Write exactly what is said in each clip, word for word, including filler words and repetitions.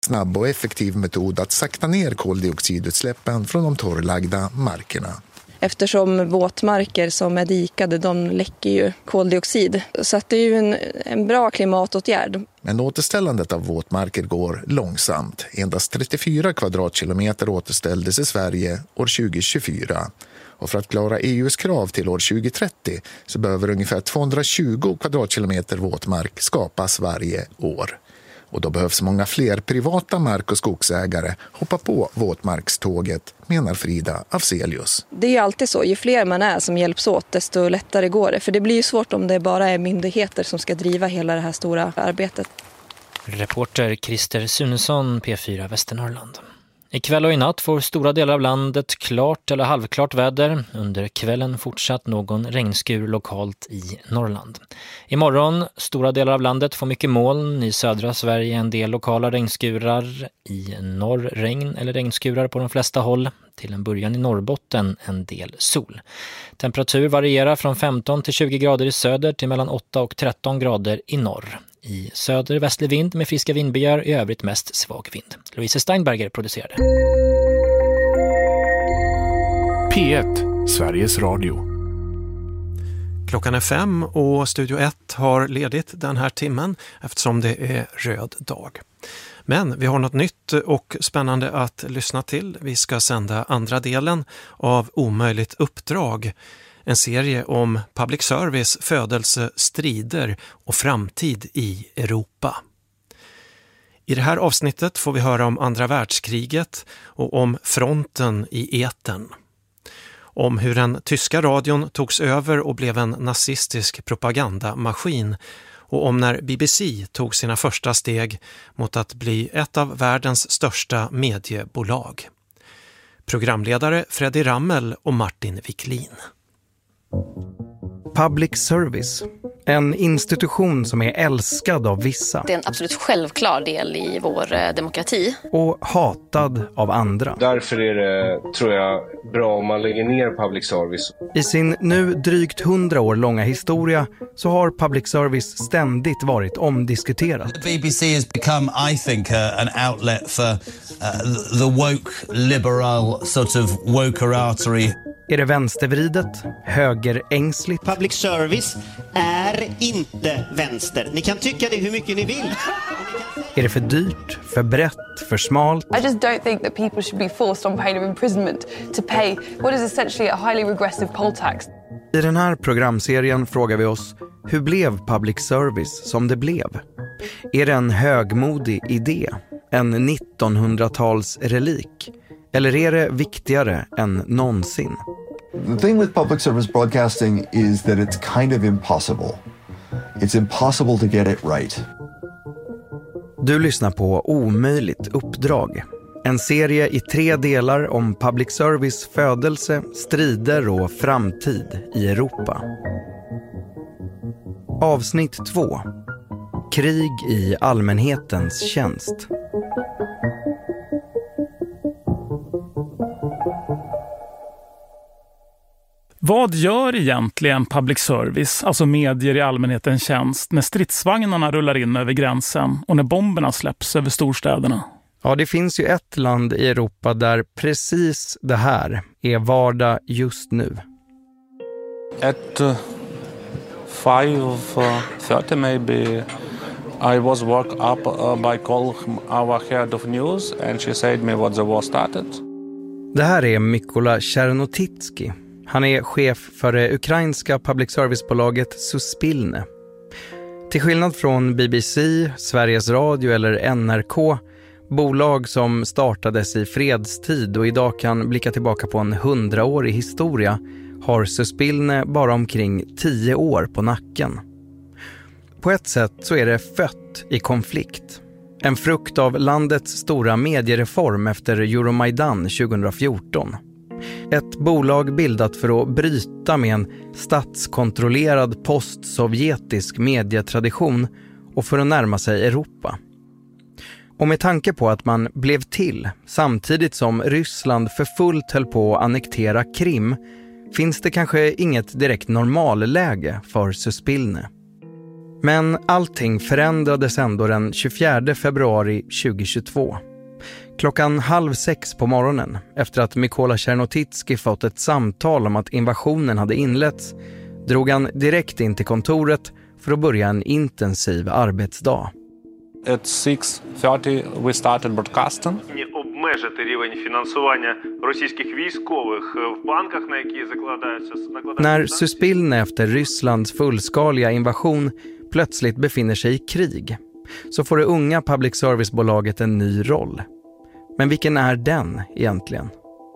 snabb och effektiv metod att sakta ner koldioxidutsläppen från de torrlagda markerna. Eftersom våtmarker som är dikade, de läcker ju koldioxid. Så att det är ju en, en bra klimatåtgärd. Men återställandet av våtmarker går långsamt. Endast trettiofyra kvadratkilometer återställdes i Sverige år tjugo tjugofyra. Och för att klara E U:s krav till år tjugo trettio så behöver ungefär tvåhundratjugo kvadratkilometer våtmark skapas varje år. Och då behövs många fler privata mark- och skogsägare hoppa på våtmarkståget, menar Frida Afzelius. Det är ju alltid så, ju fler man är som hjälps åt desto lättare går det. För det blir ju svårt om det bara är myndigheter som ska driva hela det här stora arbetet. Reporter Christer Sunesson, P fyra Västernorrland. Ikväll och i natt får stora delar av landet klart eller halvklart väder. Under kvällen fortsatt någon regnskur lokalt i Norrland. Imorgon stora delar av landet får mycket moln. I södra Sverige en del lokala regnskurar. I norr regn eller regnskurar på de flesta håll. Till en början i Norrbotten en del sol. Temperatur varierar från femton till tjugo grader i söder till mellan åtta och tretton grader i norr. I söder västlig vind med friska vindbyar, i övrigt mest svag vind. Louise Steinberger producerade. P ett, Sveriges Radio. Klockan är fem och Studio ett har ledigt den här timmen eftersom det är röd dag. Men vi har något nytt och spännande att lyssna till. Vi ska sända andra delen av Omöjligt uppdrag. En serie om public service, födelse, strider och framtid i Europa. I det här avsnittet får vi höra om andra världskriget och om fronten i etern. Om hur den tyska radion togs över och blev en nazistisk propagandamaskin. Och om när B B C tog sina första steg mot att bli ett av världens största mediebolag. Programledare Freddy Rammel och Martin Wiklin. Public service. En institution som är älskad av vissa. Det är en absolut självklar del i vår eh, demokrati. Och hatad av andra. Därför är det, tror jag, bra om man lägger ner public service. I sin nu drygt hundra år långa historia så har public service ständigt varit omdiskuterad. B B C has become, I think, uh, an outlet for uh, the woke, liberal, sort of wokeratory. Är det vänstervridet? Högerängsligt? Public service är inte vänster. Ni kan tycka det hur mycket ni vill. Är det för dyrt, för brett, för smalt? I just don't think that people should be forced on pain of imprisonment to pay what is essentially a highly regressive poll tax. I den här programserien frågar vi oss, hur blev public service som det blev? Är det en högmodig idé? En nittonhundratals relik? Eller är det viktigare än någonsin? The thing with public service broadcasting is that it's kind of impossible. It's impossible to get it right. Du lyssnar på Omöjligt uppdrag. En serie i tre delar om public service, födelse, strider och framtid i Europa. Avsnitt två. Krig i allmänhetens tjänst. Vad gör egentligen public service, alltså medier i allmänhetens tjänst, när stridsvagnarna rullar in över gränsen och när bomberna släpps över storstäderna? Ja, det finns ju ett land i Europa där precis det här är vardag just nu. At uh, five thirty maybe I was woke up uh, by call our head of news and she said me what the war started. Det här är Mykola Chernotitski. Han är chef för det ukrainska public service-bolaget Suspilne. Till skillnad från B B C, Sveriges Radio eller N R K, bolag som startades i fredstid och idag kan blicka tillbaka på en hundraårig historia, har Suspilne bara omkring tio år på nacken. På ett sätt så är det fött i konflikt. En frukt av landets stora mediereform efter Euromaidan tjugohundrafjorton. Ett bolag bildat för att bryta med en statskontrollerad postsovjetisk medietradition och för att närma sig Europa. Och med tanke på att man blev till samtidigt som Ryssland för fullt höll på att annektera Krim, finns det kanske inget direkt normalläge för Suspilne. Men allting förändrades ändå den tjugofjärde februari tjugohundratjugotvå. Klockan halv sex på morgonen, efter att Mykola Chernotitski fått ett samtal om att invasionen hade inletts, drog han direkt in till kontoret för att börja en intensiv arbetsdag. At six thirty we started broadcasting. Обмежити рівень фінансування російських військових в банках, на які закладаються. När Suspilne efter Rysslands fullskaliga invasion plötsligt befinner sig i krig, så får det unga public service-bolaget en ny roll. Men vilken är den egentligen?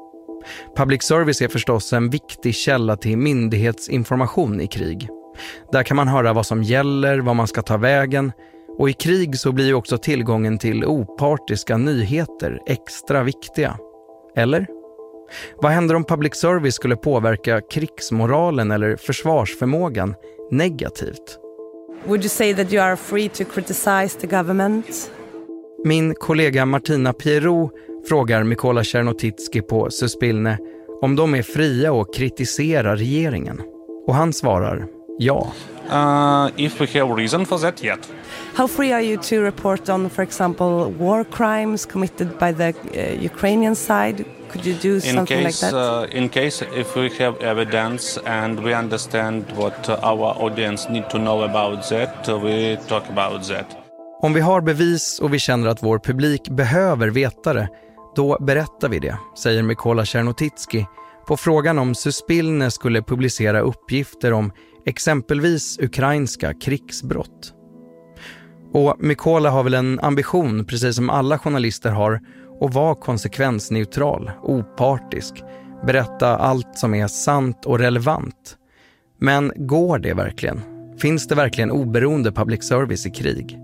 Public service är förstås en viktig källa till myndighetsinformation i krig. Där kan man höra vad som gäller, vad man ska ta vägen. Och i krig så blir ju också tillgången till opartiska nyheter extra viktiga. Eller? Vad händer om public service skulle påverka krigsmoralen eller försvarsförmågan negativt? Would you say that you are free to criticize the government? Min kollega Martina Pierrot frågar Mykola Chernotitski på Suspilne om de är fria att kritisera regeringen. Och han svarar ja. Uh, if we have reason for that, yet. How free are you to report on, for example, war crimes committed by the uh, Ukrainian side? Could you do something in like case, that? Uh, in case if we have evidence and we understand what uh, our audience need to know about that, uh, we talk about that. Om vi har bevis och vi känner att vår publik behöver veta det, då berättar vi det, säger Mykola Chernotitski på frågan om Suspilne skulle publicera uppgifter om exempelvis ukrainska krigsbrott. Och Mykola har väl en ambition, precis som alla journalister har, att vara konsekvensneutral, opartisk, berätta allt som är sant och relevant. Men går det verkligen? Finns det verkligen oberoende public service i krig?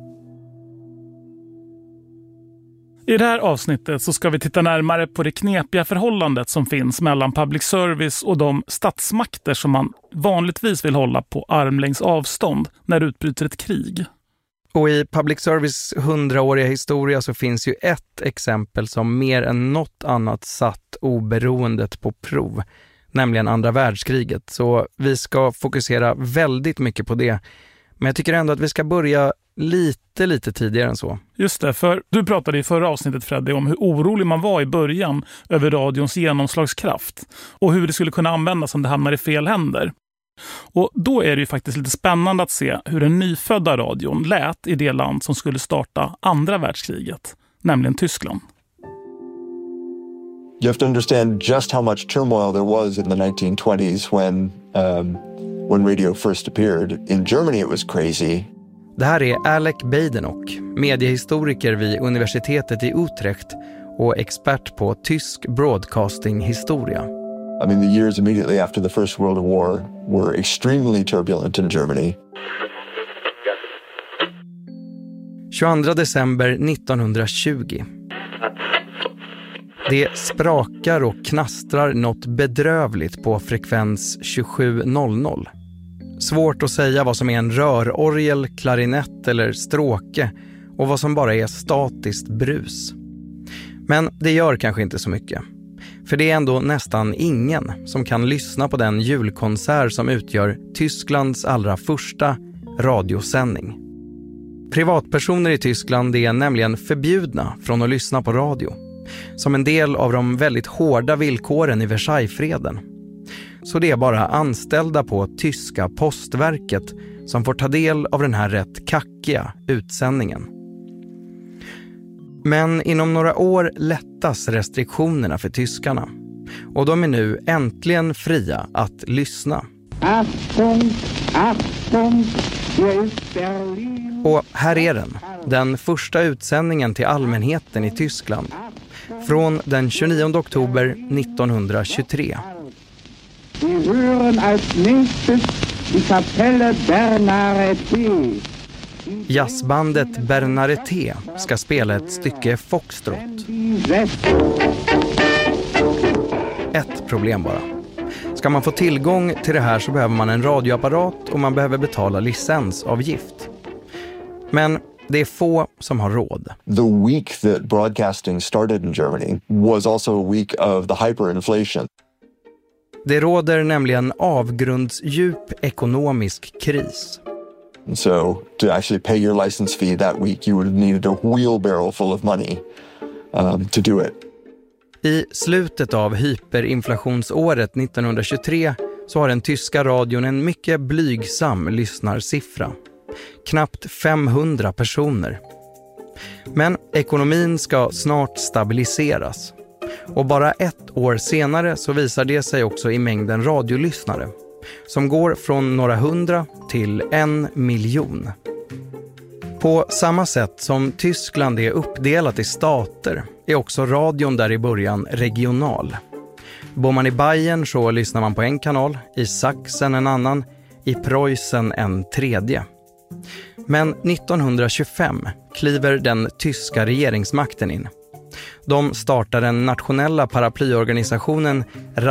I det här avsnittet så ska vi titta närmare på det knepiga förhållandet som finns mellan public service och de statsmakter som man vanligtvis vill hålla på armlängds avstånd när det utbryter ett krig. Och i public service hundraåriga historia så finns ju ett exempel som mer än något annat satt oberoendet på prov, nämligen andra världskriget. Så vi ska fokusera väldigt mycket på det. Men jag tycker ändå att vi ska börja lite, lite tidigare än så. Just det, för du pratade i förra avsnittet, Freddy, om hur orolig man var i början över radions genomslagskraft och hur det skulle kunna användas om det hamnar i fel händer. Och då är det ju faktiskt lite spännande att se hur den nyfödda radion lät i det land som skulle starta andra världskriget, nämligen Tyskland. You have to understand just how much turmoil there was in the nineteen twenties when, um, when radio first appeared. In Germany it was crazy. Det här är Alec Beidenok, mediehistoriker vid universitetet i Utrecht och expert på tysk broadcasting-historia. I mean, the years immediately after the First World War were extremely turbulent in Germany. tjugoandra december nittonhundratjugo. Det sprakar och knastrar något bedrövligt på frekvens tjugosju noll noll. Svårt att säga vad som är en rörorgel, klarinett eller stråke och vad som bara är statiskt brus. Men det gör kanske inte så mycket. För det är ändå nästan ingen som kan lyssna på den julkonsert som utgör Tysklands allra första radiosändning. Privatpersoner i Tyskland är nämligen förbjudna från att lyssna på radio, som en del av de väldigt hårda villkoren i Versaillesfreden. Så det är bara anställda på tyska postverket som får ta del av den här rätt kackiga utsändningen. Men inom några år lättas restriktionerna för tyskarna. Och de är nu äntligen fria att lyssna. Achtung, Achtung, hier ist Berlin. Och här är den, den första utsändningen till allmänheten i Tyskland. Från den tjugonionde oktober nittonhundratjugotre. Vi hören als nächstes die Kapelle Bernarete. Jazzbandet Bernarete ska spela ett stycke foxtrot. Ett problem bara. Ska man få tillgång till det här så behöver man en radioapparat och man behöver betala licensavgift. Men det är få som har råd. The week that broadcasting started in Germany was also a week of the hyperinflation. Det råder nämligen avgrundsdjup ekonomisk kris. So to actually pay your license fee that week, you would have needed a wheelbarrow full of money um, to do it. I slutet av hyperinflationsåret nittonhundratjugotre så har den tyska radion en mycket blygsam lyssnarsiffra. Knappt femhundra personer. Men ekonomin ska snart stabiliseras. Och bara ett år senare så visar det sig också i mängden radiolyssnare. Som går från några hundra till en miljon. På samma sätt som Tyskland är uppdelat i stater är också radion där i början regional. Bor man i Bayern så lyssnar man på en kanal, i Sachsen en annan, i Preussen en tredje. Men nittonhundratjugofem kliver den tyska regeringsmakten in. De startar den nationella paraplyorganisationen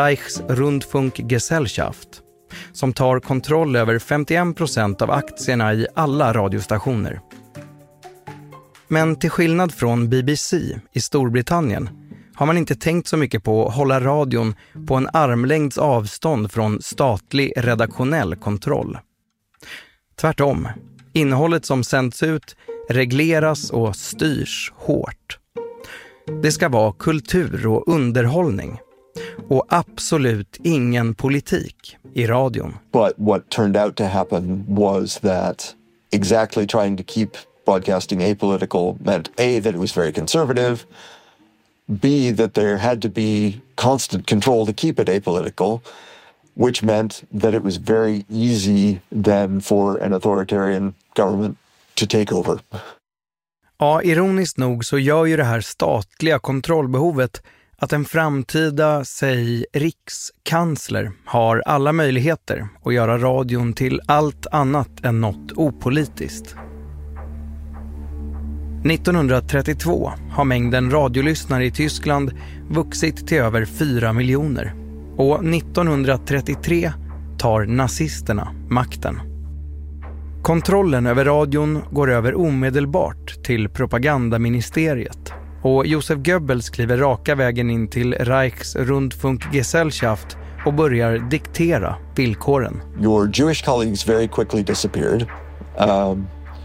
Reichsrundfunkgesellschaft som tar kontroll över femtioen procent av aktierna i alla radiostationer. Men till skillnad från B B C i Storbritannien har man inte tänkt så mycket på att hålla radion på en armlängds avstånd från statlig redaktionell kontroll. Tvärtom, innehållet som sänds ut regleras och styrs hårt. Det ska vara kultur och underhållning. Och absolut ingen politik i radion. But what turned out to happen was that exactly trying to keep broadcasting apolitical meant A, that it was very conservative, B, that there had to be constant control to keep it apolitical, which meant that it was very easy then for an authoritarian government to take over. Ja, ironiskt nog så gör ju det här statliga kontrollbehovet att en framtida, säg, rikskansler har alla möjligheter att göra radion till allt annat än något opolitiskt. nittonhundratrettiotvå har mängden radiolyssnare i Tyskland vuxit till över fyra miljoner. Och nittonhundratrettiotre tar nazisterna makten. Kontrollen över radion går över omedelbart till propagandaministeriet. Och Josef Goebbels kliver raka vägen in till Reichsrundfunkgesellschaft och börjar diktera villkoren. Your Jewish colleagues very quickly disappeared. Um,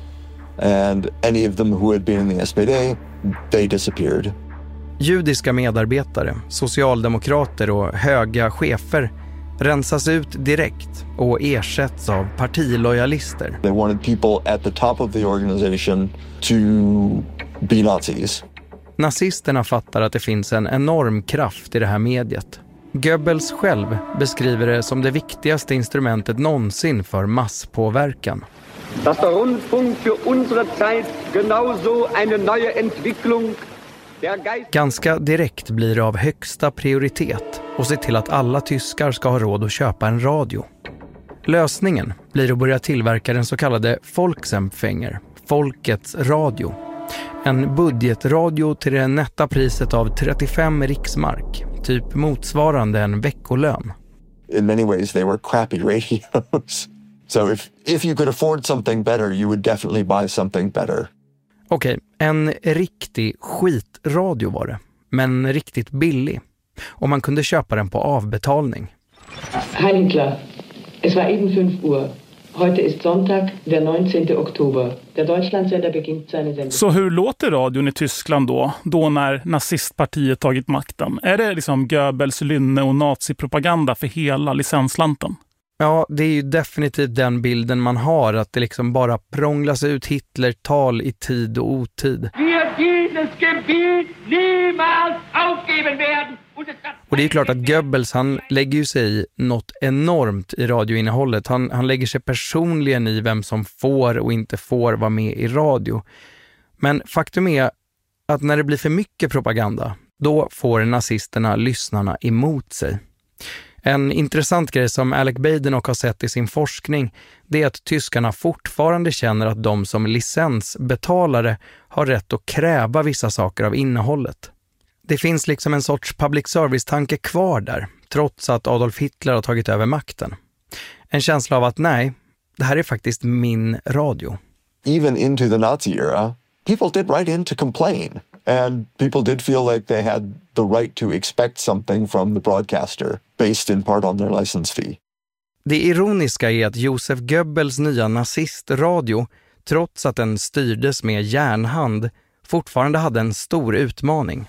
and any of them who had been in the S P D, they disappeared. Judiska medarbetare, socialdemokrater och höga chefer rensas ut direkt och ersätts av partilojalister. They wanted people at the top of the organization to be Nazis. Nazisterna fattar att det finns en enorm kraft i det här mediet. Goebbels själv beskriver det som det viktigaste instrumentet någonsin för masspåverkan. Dass der Rundfunk für unsere Zeit genauso eine neue Entwicklung der Geist... Ganska direkt blir det av högsta prioritet och se till att alla tyskar ska ha råd att köpa en radio. Lösningen blir att börja tillverka den så kallade Volksempfänger, folkets radio. En budgetradio till det nätta priset av trettiofem riksmark, typ motsvarande en veckolön. In many ways they were crappy radios. So if, if you could afford something better, you would definitely buy something better. Okej, en riktig skitradio var det, men riktigt billig. Och man kunde köpa den på avbetalning. Heinkler, es war eben fünf Uhr. Heute ist Sonntag, der neunzehnte Oktober. Der Deutschlandsender beginnt seine Sendung. Så hur låter radion i Tyskland då, då när nazistpartiet tagit makten? Är det liksom Goebbels lynne och nazipropaganda för hela licenslanten? Ja, det är ju definitivt den bilden man har, att det liksom bara prånglas ut Hitler-tal i tid och otid. Wir dieses Gebiet niemals aufgeben werden. Och det är klart att Goebbels, han lägger ju sig i något enormt i radioinnehållet. Han, han lägger sig personligen i vem som får och inte får vara med i radio. Men faktum är att när det blir för mycket propaganda, då får nazisterna lyssnarna emot sig. En intressant grej som Alec Badenoch har sett i sin forskning, det är att tyskarna fortfarande känner att de som licensbetalare har rätt att kräva vissa saker av innehållet. Det finns liksom en sorts public service-tanke kvar där, trots att Adolf Hitler har tagit över makten. En känsla av att nej, det här är faktiskt min radio. Even into the Nazi era, people did write in to complain. And people did feel like they had the right to expect something from the broadcaster based in part on their license fee. Det ironiska är att Josef Goebbels nya nazistradio, trots att den styrdes med järnhand, fortfarande hade en stor utmaning.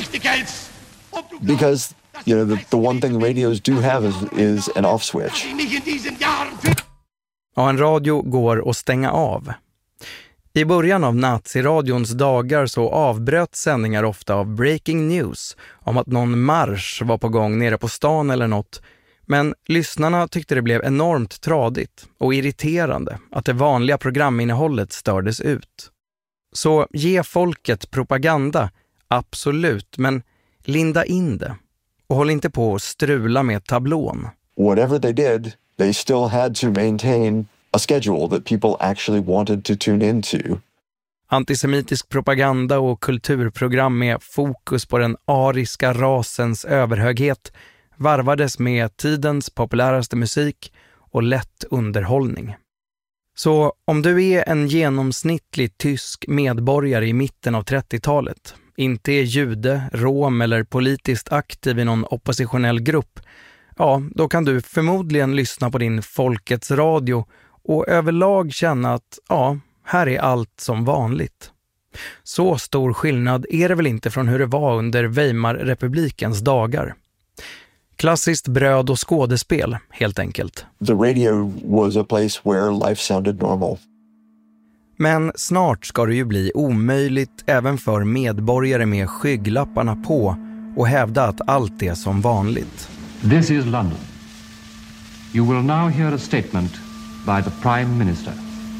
Because, you know, the, the one thing radios do have is, is an off switch. Ja, en radio går att stänga av. I början av naziradions dagar så avbröt sändningar ofta av breaking news om att någon marsch var på gång nere på stan eller något. Men lyssnarna tyckte det blev enormt tradigt och irriterande att det vanliga programinnehållet stördes ut. Så ge folket propaganda, absolut, men linda in det. Och håll inte på att strula med tablån. Whatever they did, they still had to maintain a schedule that people actually wanted to tune into. Antisemitisk propaganda och kulturprogram med fokus på den ariska rasens överhöghet varvades med tidens populäraste musik och lätt underhållning. Så om du är en genomsnittlig tysk medborgare i mitten av trettiotalet, inte är jude, rom eller politiskt aktiv i någon oppositionell grupp, ja, då kan du förmodligen lyssna på din Folkets radio och överlag känna att ja, här är allt som vanligt. Så stor skillnad är det väl inte från hur det var under Weimarrepublikens dagar. Klassiskt bröd och skådespel, helt enkelt. The radio was a place where life sounded normal. Men snart ska det ju bli omöjligt även för medborgare med skygglapparna på och hävda att allt är som vanligt. This is London. You will now hear a statement by the Prime Minister.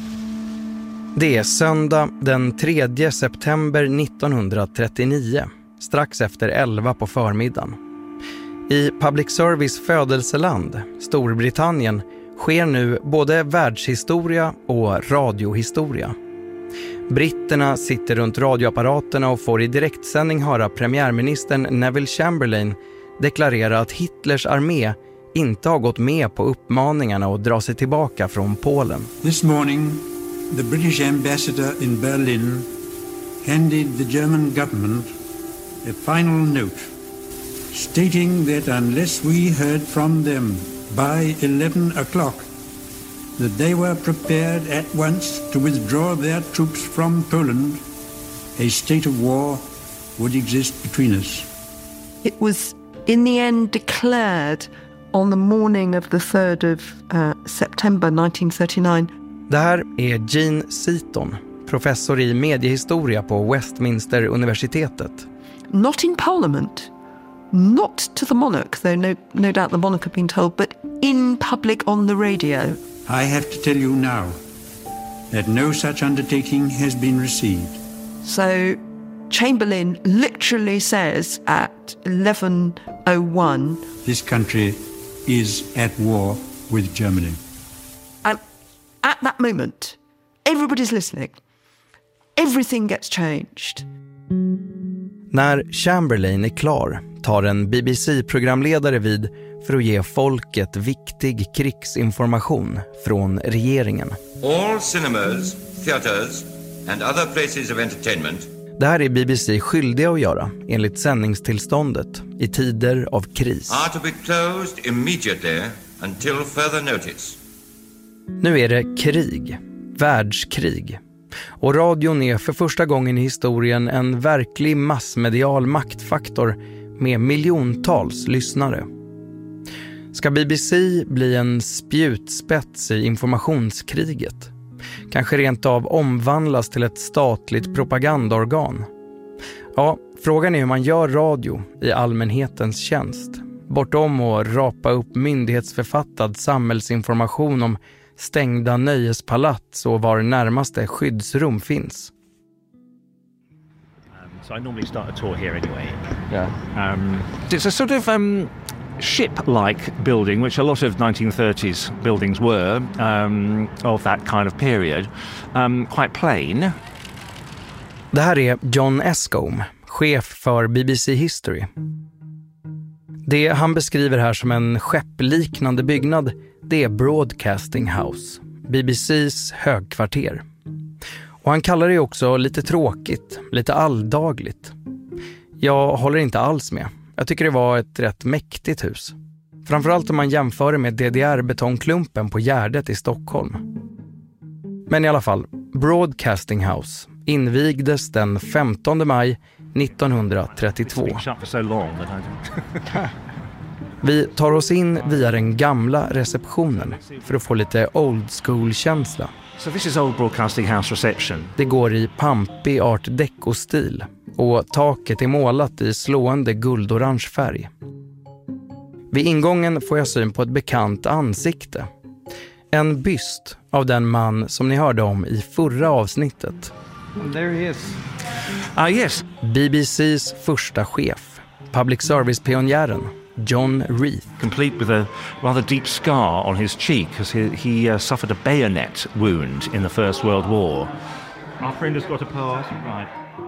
Det är söndag den tredje september nittonhundratrettionio, strax efter elva på förmiddagen. I public service födelseland, Storbritannien, sker nu både världshistoria och radiohistoria. Britterna sitter runt radioapparaterna och får i direktsändning höra premiärministern Neville Chamberlain deklarera att Hitlers armé inte har gått med på uppmaningarna att dra sig tillbaka från Polen. This morning, the British ambassador in Berlin handed the German government a final note stating that unless we heard from them by eleven o'clock, that they were prepared at once to withdraw their troops from Poland, a state of war would exist between us. It was in the end declared on the morning of the third of uh, September nineteen thirty-nine. Det här är Jean Seaton, professor i mediehistoria på Westminster-universitetet. Not in Parliament, not to the monarch, though no, no doubt the monarch had been told, but in public on the radio. I have to tell you now that no such undertaking has been received. So Chamberlain literally says at eleven oh one, this country is at war with Germany. And at that moment, everybody's listening. Everything gets changed. När Chamberlain är klar tar en B B C-programledare vid för att ge folket viktig krigsinformation från regeringen. All cinemas, theaters and other places of entertainment. Det här är B B C skyldiga att göra enligt sändningstillståndet i tider av kris. Are to be closed immediately until further notice. Nu är det krig, världskrig. Och radion är för första gången i historien en verklig massmedial maktfaktor med miljontals lyssnare. Ska B B C bli en spjutspets i informationskriget? Kanske rent av omvandlas till ett statligt propagandaorgan? Ja, frågan är hur man gör radio i allmänhetens tjänst. Bortom att rapa upp myndighetsförfattad samhällsinformation om stängda nöjespalats och var närmaste skyddsrum finns. Um, so I normally start a tour here anyway. Yeah. Um, it's a sort of um, ship-like building, which a lot of nineteen thirties buildings were, um, of that kind of period. Um, quite plain. Det här är John Escombe, chef för B B C History. Det han beskriver här som en skeppliknande byggnad, det är Broadcasting House, B B C:s högkvarter. Och han kallar det också lite tråkigt, lite alldagligt. Jag håller inte alls med. Jag tycker det var ett rätt mäktigt hus. Framförallt om man jämför med D D R-betongklumpen på Gärdet i Stockholm. Men i alla fall, Broadcasting House invigdes den femtonde maj nittonhundratrettiotvå. Vi tar oss in via den gamla receptionen för att få lite old school-känsla. So this is Old Broadcasting House reception. Det går i pampig art deco-stil och taket är målat i slående guldorange färg. Vid ingången får jag syn på ett bekant ansikte. En byst av den man som ni hörde om i förra avsnittet. There he is. Ah, yes. B B C:s första chef, public service-pionjären John Reith. Complete with a rather deep scar on his cheek because he, he uh, suffered a bayonet wound in the First World War. Our friend has got a pass, right.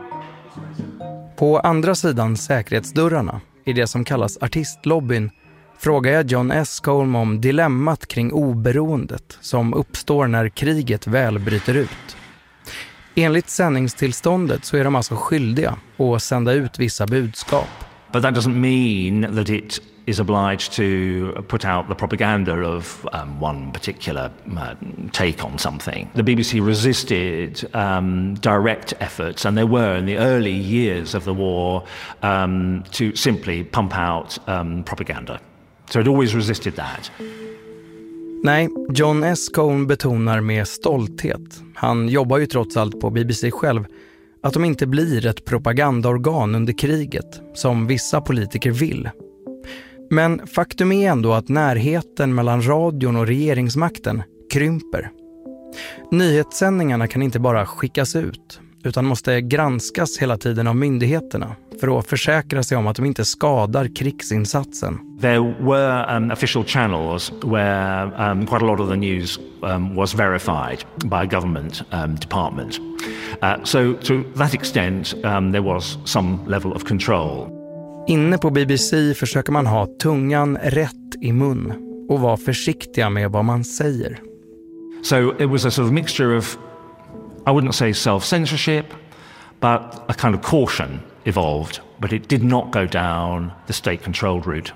På andra sidan säkerhetsdörrarna, i det som kallas artistlobbyn, frågar jag John S. Colm om dilemmat kring oberoendet som uppstår när kriget väl bryter ut. Enligt sändningstillståndet så är de alltså skyldiga att sända ut vissa budskap. But that doesn't mean that it is obliged to put out the propaganda of um, one particular uh, take on something. The B B C resisted um, direct efforts, and there were in the early years of the war, um, to simply pump out um, propaganda. So it always resisted that. Nej, John S. Colm betonar med stolthet, han jobbar ju trots allt på B B C själv, att de inte blir ett propagandaorgan under kriget, som vissa politiker vill. Men faktum är ändå att närheten mellan radion och regeringsmakten krymper. Nyhetssändningarna kan inte bara skickas ut, utan måste granskas hela tiden av myndigheterna för att försäkra sig om att de inte skadar krigsinsatsen. There were um, official channels where um, quite a lot of the news um, was verified by a government um, department. Uh, so to that extent um, there was some level of control. Inne på B B C försöker man ha tungan rätt i mun och vara försiktiga med vad man säger. So it was a sort of mixture of, I wouldn't say self-censorship, but a kind of caution evolved, but it did not go down the state-controlled route.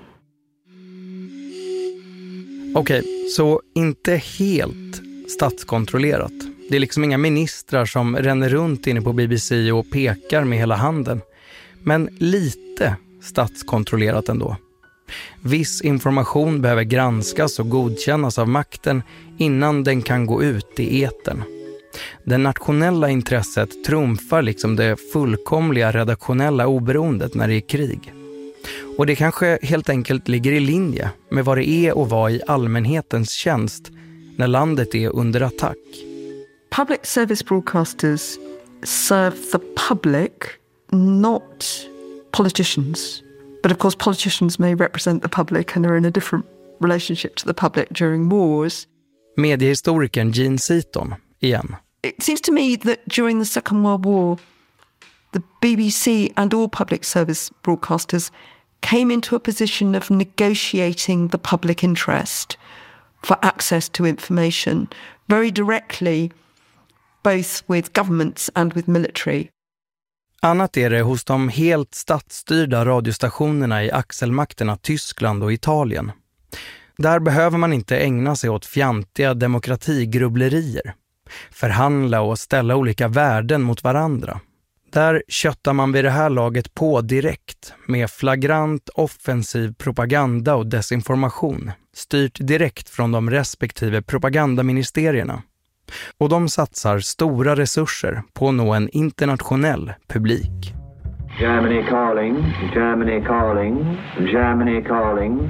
Okej, okay, så inte helt statskontrollerat. Det är liksom inga ministrar som ränner runt inne på B B C och pekar med hela handen. Men lite statskontrollerat ändå. Viss information behöver granskas och godkännas av makten innan den kan gå ut i etern. Det nationella intresset trumfar liksom det fullkomliga redaktionella oberoendet när det är krig. Och det kanske helt enkelt ligger i linje med vad det är att vara i allmänhetens tjänst när landet är under attack. Public service broadcasters serve the public, not politicians. But of course politicians may represent the public and are in a different relationship to the public during wars. Mediehistorikern Jean Seaton igen. It seems to me that during the Second World War, the B B C and all public service broadcasters came into a position of negotiating the public interest for access to information very directly, both with governments and with military. Annat är det hos de helt statsstyrda radiostationerna i axelmakterna Tyskland och Italien. Där behöver man inte ägna sig åt fjantiga demokratigrubblerier, förhandla och ställa olika värden mot varandra. Där köttar man vid det här laget på direkt med flagrant offensiv propaganda och desinformation, styrt direkt från de respektive propagandaministerierna. Och de satsar stora resurser på att nå en internationell publik. Germany calling, Germany calling, Germany calling.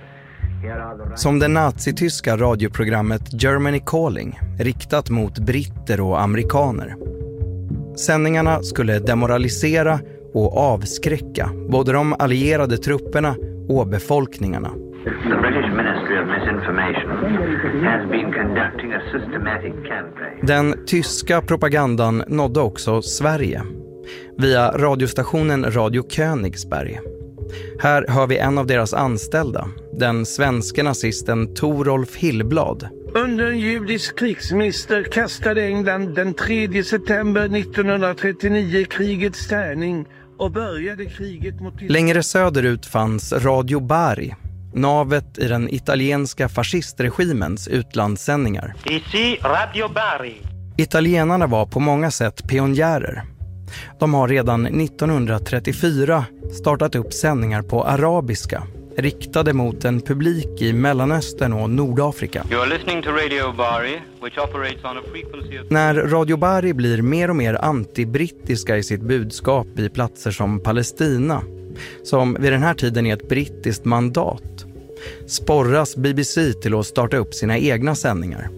Som det nazityska radioprogrammet Germany Calling, riktat mot britter och amerikaner. Sändningarna skulle demoralisera och avskräcka både de allierade trupperna och befolkningarna. The British Ministry of Misinformation has been conducting a systematic campaign. Den tyska propagandan nådde också Sverige via radiostationen Radio Königsberg. Här hör vi en av deras anställda, den svenska nazisten Torolf Hillblad. Under en judisk krigsminister kastade England den tredje september nittonhundratrettionio krigets tärning och började kriget mot... Längre söderut fanns Radio Bari, navet i den italienska fascistregimens utlandssändningar. Ici Radio Bari. Italienarna var på många sätt pionjärer. De har redan nittonhundratrettiofyra startat upp sändningar på arabiska, riktade mot en publik i Mellanöstern och Nordafrika. You are listening to Radio Bari, which operates on a frequency of... När Radio Bari blir mer och mer antibrittiska i sitt budskap i platser som Palestina, som vid den här tiden är ett brittiskt mandat, sporras B B C till att starta upp sina egna sändningar.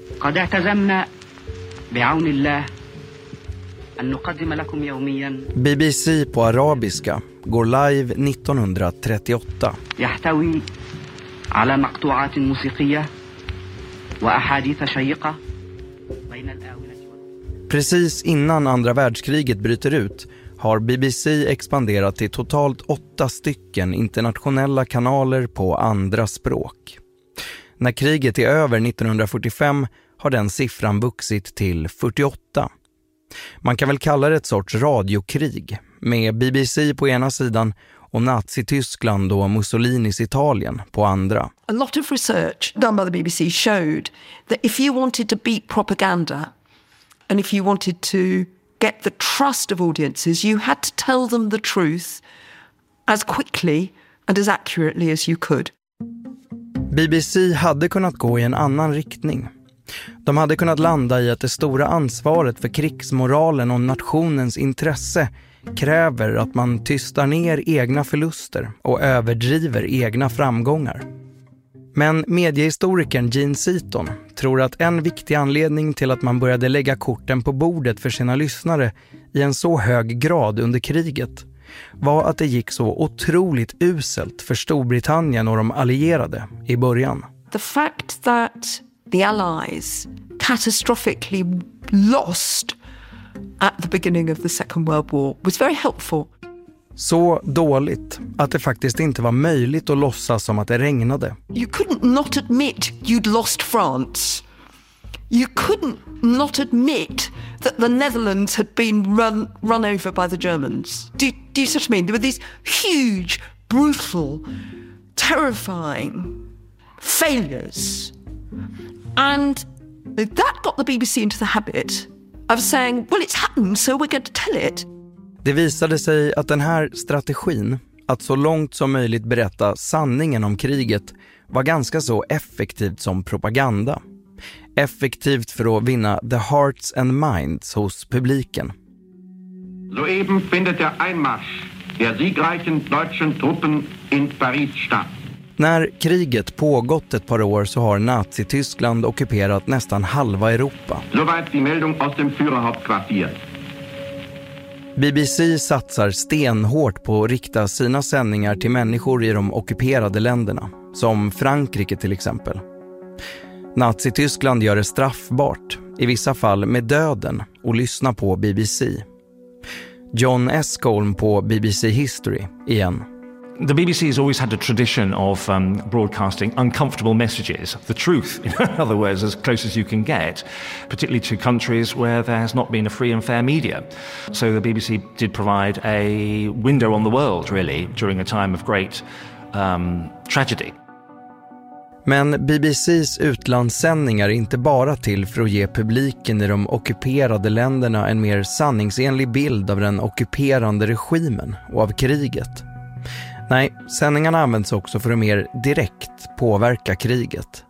B B C på arabiska går live nittonhundratrettioåtta. Precis innan andra världskriget bryter ut har B B C expanderat till totalt åtta stycken internationella kanaler på andra språk. När kriget är över nittonhundrafyrtiofem har den siffran vuxit till fyrtioåtta. Man kan väl kalla det ett sorts radiokrig med B B C på ena sidan och Nazi-Tyskland och Mussolinis Italien på andra. A lot of research done by the B B C showed that if you wanted to beat propaganda and if you wanted to get the trust of audiences, you had to tell them the truth as quickly and as accurately as you could. B B C hade kunnat gå i en annan riktning. De hade kunnat landa i att det stora ansvaret för krigsmoralen och nationens intresse kräver att man tystar ner egna förluster och överdriver egna framgångar. Men mediehistorikern Gene Seaton tror att en viktig anledning till att man började lägga korten på bordet för sina lyssnare i en så hög grad under kriget var att det gick så otroligt uselt för Storbritannien och de allierade i början. The fact that the Allies catastrophically lost at the beginning of the Second World War was very helpful. Så dåligt att det faktiskt inte var möjligt att låtsas som att det regnade. You couldn't not admit you'd lost France. You couldn't not admit that the Netherlands had been run run over by the Germans. Do, do you see what I mean? There were these huge, brutal, terrifying failures. And that got the B B C into the habit of saying, well, it's happened, so we're going to tell it. Det visade sig att den här strategin, att så långt som möjligt berätta sanningen om kriget, var ganska så effektivt som propaganda. Effektivt för att vinna the hearts and minds hos publiken. Soeben findet der Einmarsch der siegreichen deutschen Truppen in Paris statt. När kriget pågått ett par år så har Nazi-Tyskland ockuperat nästan halva Europa. Soweit die Meldung aus dem Führerhauptquartier. B B C satsar stenhårt på att rikta sina sändningar till människor i de ockuperade länderna, som Frankrike till exempel. Nazi-Tyskland gör det straffbart, i vissa fall med döden, att lyssna på B B C. John Escolm på B B C History igen. The B B C has always had a tradition of um, broadcasting uncomfortable messages, the truth, in other words, as close as you can get, particularly to countries where there has not been a free and fair media. So the B B C did provide a window on the world, really, during a time of great um, tragedy. Men B B C:s utlandssändningar är inte bara till för att ge publiken i de ockuperade länderna en mer sanningsenlig bild av den ockuperande regimen och av kriget. Nej, sändningarna används också för att mer direkt påverka kriget.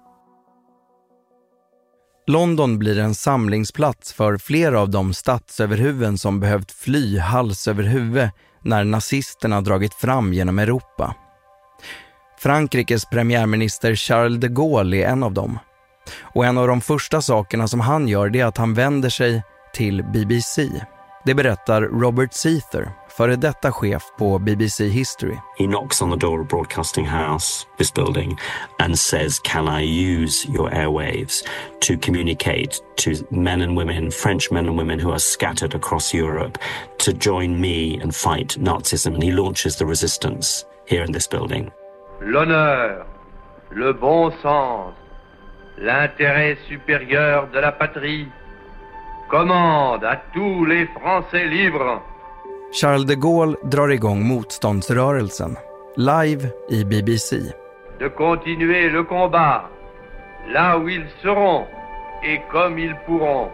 London blir en samlingsplats för flera av de statsöverhuvuden som behövt fly hals över huvud när nazisterna dragit fram genom Europa. Frankrikes premiärminister Charles de Gaulle är en av dem. Och en av de första sakerna som han gör är att han vänder sig till B B C. Det berättar Robert Seether, före detta chef på B B C History. He knocks on the door of Broadcasting House, this building, and says, can I use your airwaves to communicate to men and women, French men and women who are scattered across Europe, to join me and fight Nazism. And he launches the resistance here in this building. L'honneur, le bon sens, l'intérêt supérieur de la patrie commande à tous les Français libres. Charles de Gaulle drar igång motståndsrörelsen, live i B B C. de continuer le combat là où ils seront et comme ils pourront.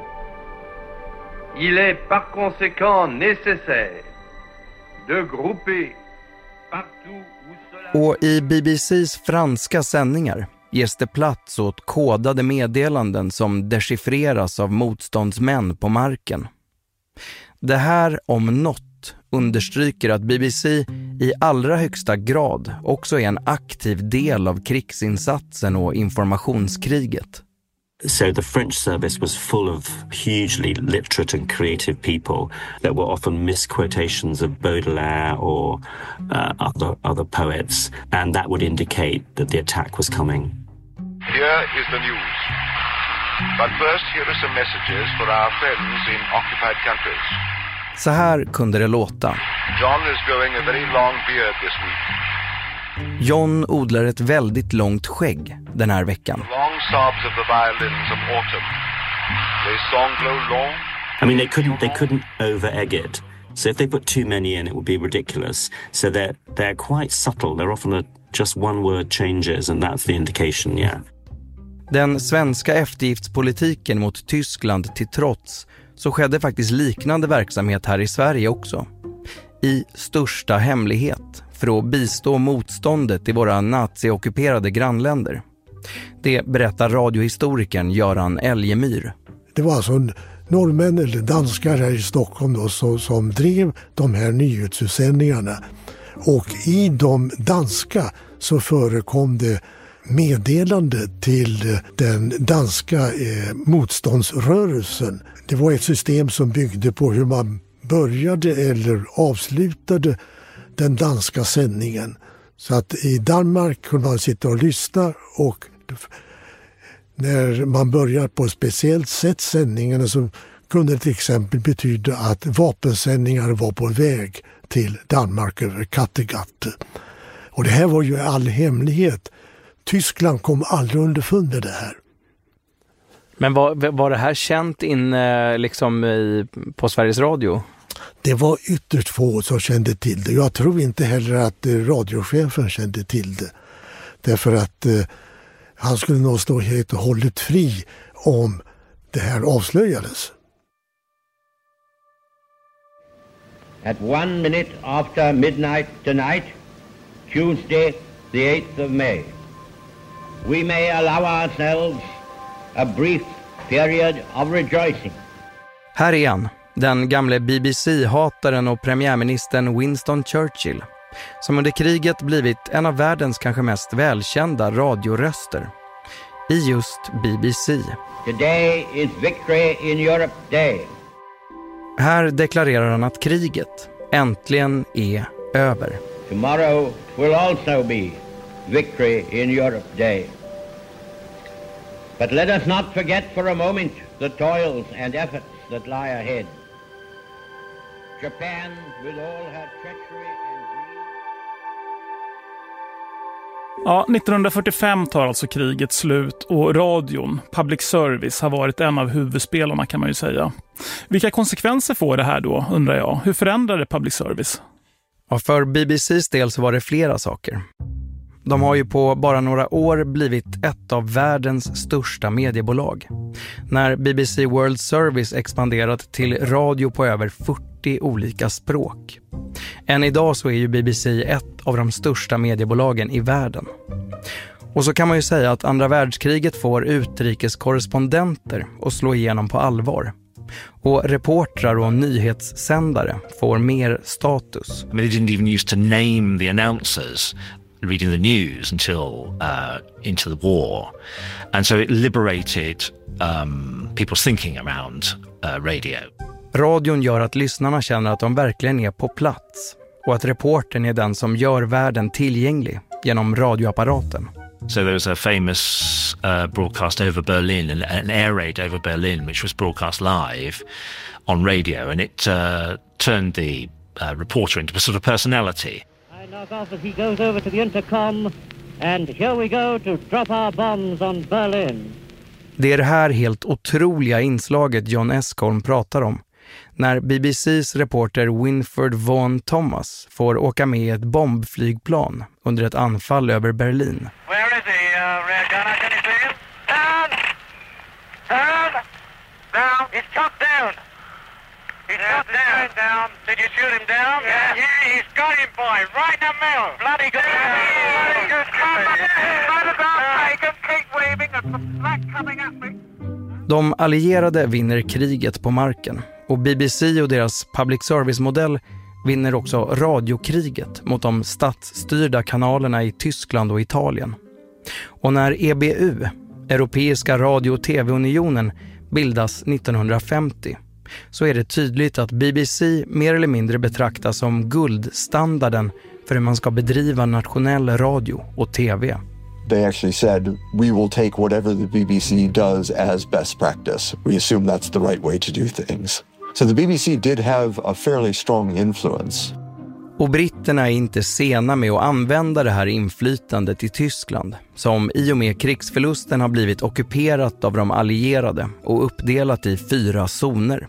Il est par conséquent nécessaire de grouper partout où cela... Och i B B C:s franska sändningar ges det plats åt kodade meddelanden som dechiffreras av motståndsmän på marken. Det här om något understryker att B B C i allra högsta grad också är en aktiv del av krigsinsatsen och informationskriget. So the French service was full of hugely literate and creative people that were often misquotations of Baudelaire or uh, other, other poets, and that would indicate that the attack was coming. Here is the news. But first, here are some messages for our friends in occupied countries. Så här kunde det låta. John is growing a very long beard this week. John odlar ett väldigt långt skägg den här veckan. Long sobs of the violins of autumn. Les sanglots longs. I mean, they couldn't they couldn't over-egg it. So if they put too many in, it would be ridiculous. So they're they're quite subtle. They're often a, just one word changes, and that's the indication. Yeah. Den svenska eftergiftspolitiken mot Tyskland till trots, så skedde faktiskt liknande verksamhet här i Sverige också. I största hemlighet för att bistå motståndet i våra nazi-ockuperade grannländer. Det berättar radiohistorikern Göran Elgemyr. Det var alltså norrmän eller danskar här i Stockholm då, så, som drev de här nyhetsutsändningarna. Och i de danska så förekom det meddelande till den danska eh, motståndsrörelsen. Det var ett system som byggde på hur man började eller avslutade den danska sändningen. Så att i Danmark kunde man sitta och lyssna, och när man börjar på ett speciellt sätt sändningarna så kunde det till exempel betyda att vapensändningar var på väg till Danmark över Kattegatt. Och det här var ju all hemlighet. Tyskland kom aldrig underfund med det här. Men var, var det här känt in liksom i, på Sveriges Radio? Det var ytterst få som kände till det. Jag tror inte heller att radiochefen kände till det. Därför att eh, han skulle nog stå helt och hållet fri om det här avslöjades. At one minute after midnight tonight, Tuesday the eighth of May, we may allow ourselves a brief period of rejoicing. Här är han, den gamle B B C-hataren och premiärministern Winston Churchill, som under kriget blivit en av världens kanske mest välkända radioröster i just B B C. Today is Victory in Europe Day. Här deklarerar han att kriget äntligen är över. Tomorrow will also be Victory in Europe Day. But let us not forget for a moment the toils and efforts that lie ahead. Japan, with all her treachery and greed... Ja, nittonhundrafyrtiofem tar alltså kriget slut och radion, public service, har varit en av huvudspelarna kan man ju säga. Vilka konsekvenser får det här då, undrar jag? Hur förändrar det public service? Ja, för B B C:s del så var det flera saker. De har ju på bara några år blivit ett av världens största mediebolag. När B B C World Service expanderat till radio på över fyrtio olika språk. Än idag så är ju B B C ett av de största mediebolagen i världen. Och så kan man ju säga att andra världskriget får utrikeskorrespondenter att slå igenom på allvar. Och reportrar och nyhetssändare får mer status. I mean, they didn't even used to name the announcers reading the news until uh, into the war. And so it liberated um, people's thinking around uh, radio. Radion gör att lyssnarna känner att de verkligen är på plats och att reportern är den som gör världen tillgänglig genom radioapparaten. So there was a famous uh, broadcast over Berlin, an, an air raid over Berlin, which was broadcast live on radio, and it uh, turned the uh, reporter into a sort of personality. I knock off as he goes over to the intercom, and here we go to drop our bombs on Berlin. Det är det här helt otroliga inslaget John Escombe pratar om. När B B C:s reporter Winford Vaughan Thomas får åka med ett bombflygplan under ett anfall över Berlin. Where rear gunner, can you see him? Down! Down! Down! He's shot down! He's yeah, shot down. down! Did you shoot him down? Yeah! Yeah, he's got him, boy! Right in the middle! Bloody good! Yeah. Bloody good! Come on! Right about taken! Keep waving! There's some black coming at me! De allierade vinner kriget på marken och B B C och deras public service-modell vinner också radiokriget mot de statsstyrda kanalerna i Tyskland och Italien. Och när E B U, Europeiska radio- och tv-unionen, bildas nittonhundrafemtio så är det tydligt att B B C mer eller mindre betraktas som guldstandarden för hur man ska bedriva nationell radio och tv. They actually said, we will take whatever the B B C does as best practice. We assume that's the right way to do things. So the B B C did have a fairly strong influence. Och britterna är inte sena med att använda det här inflytandet i Tyskland, som i och med krigsförlusten har blivit ockuperat av de allierade och uppdelat i fyra zoner.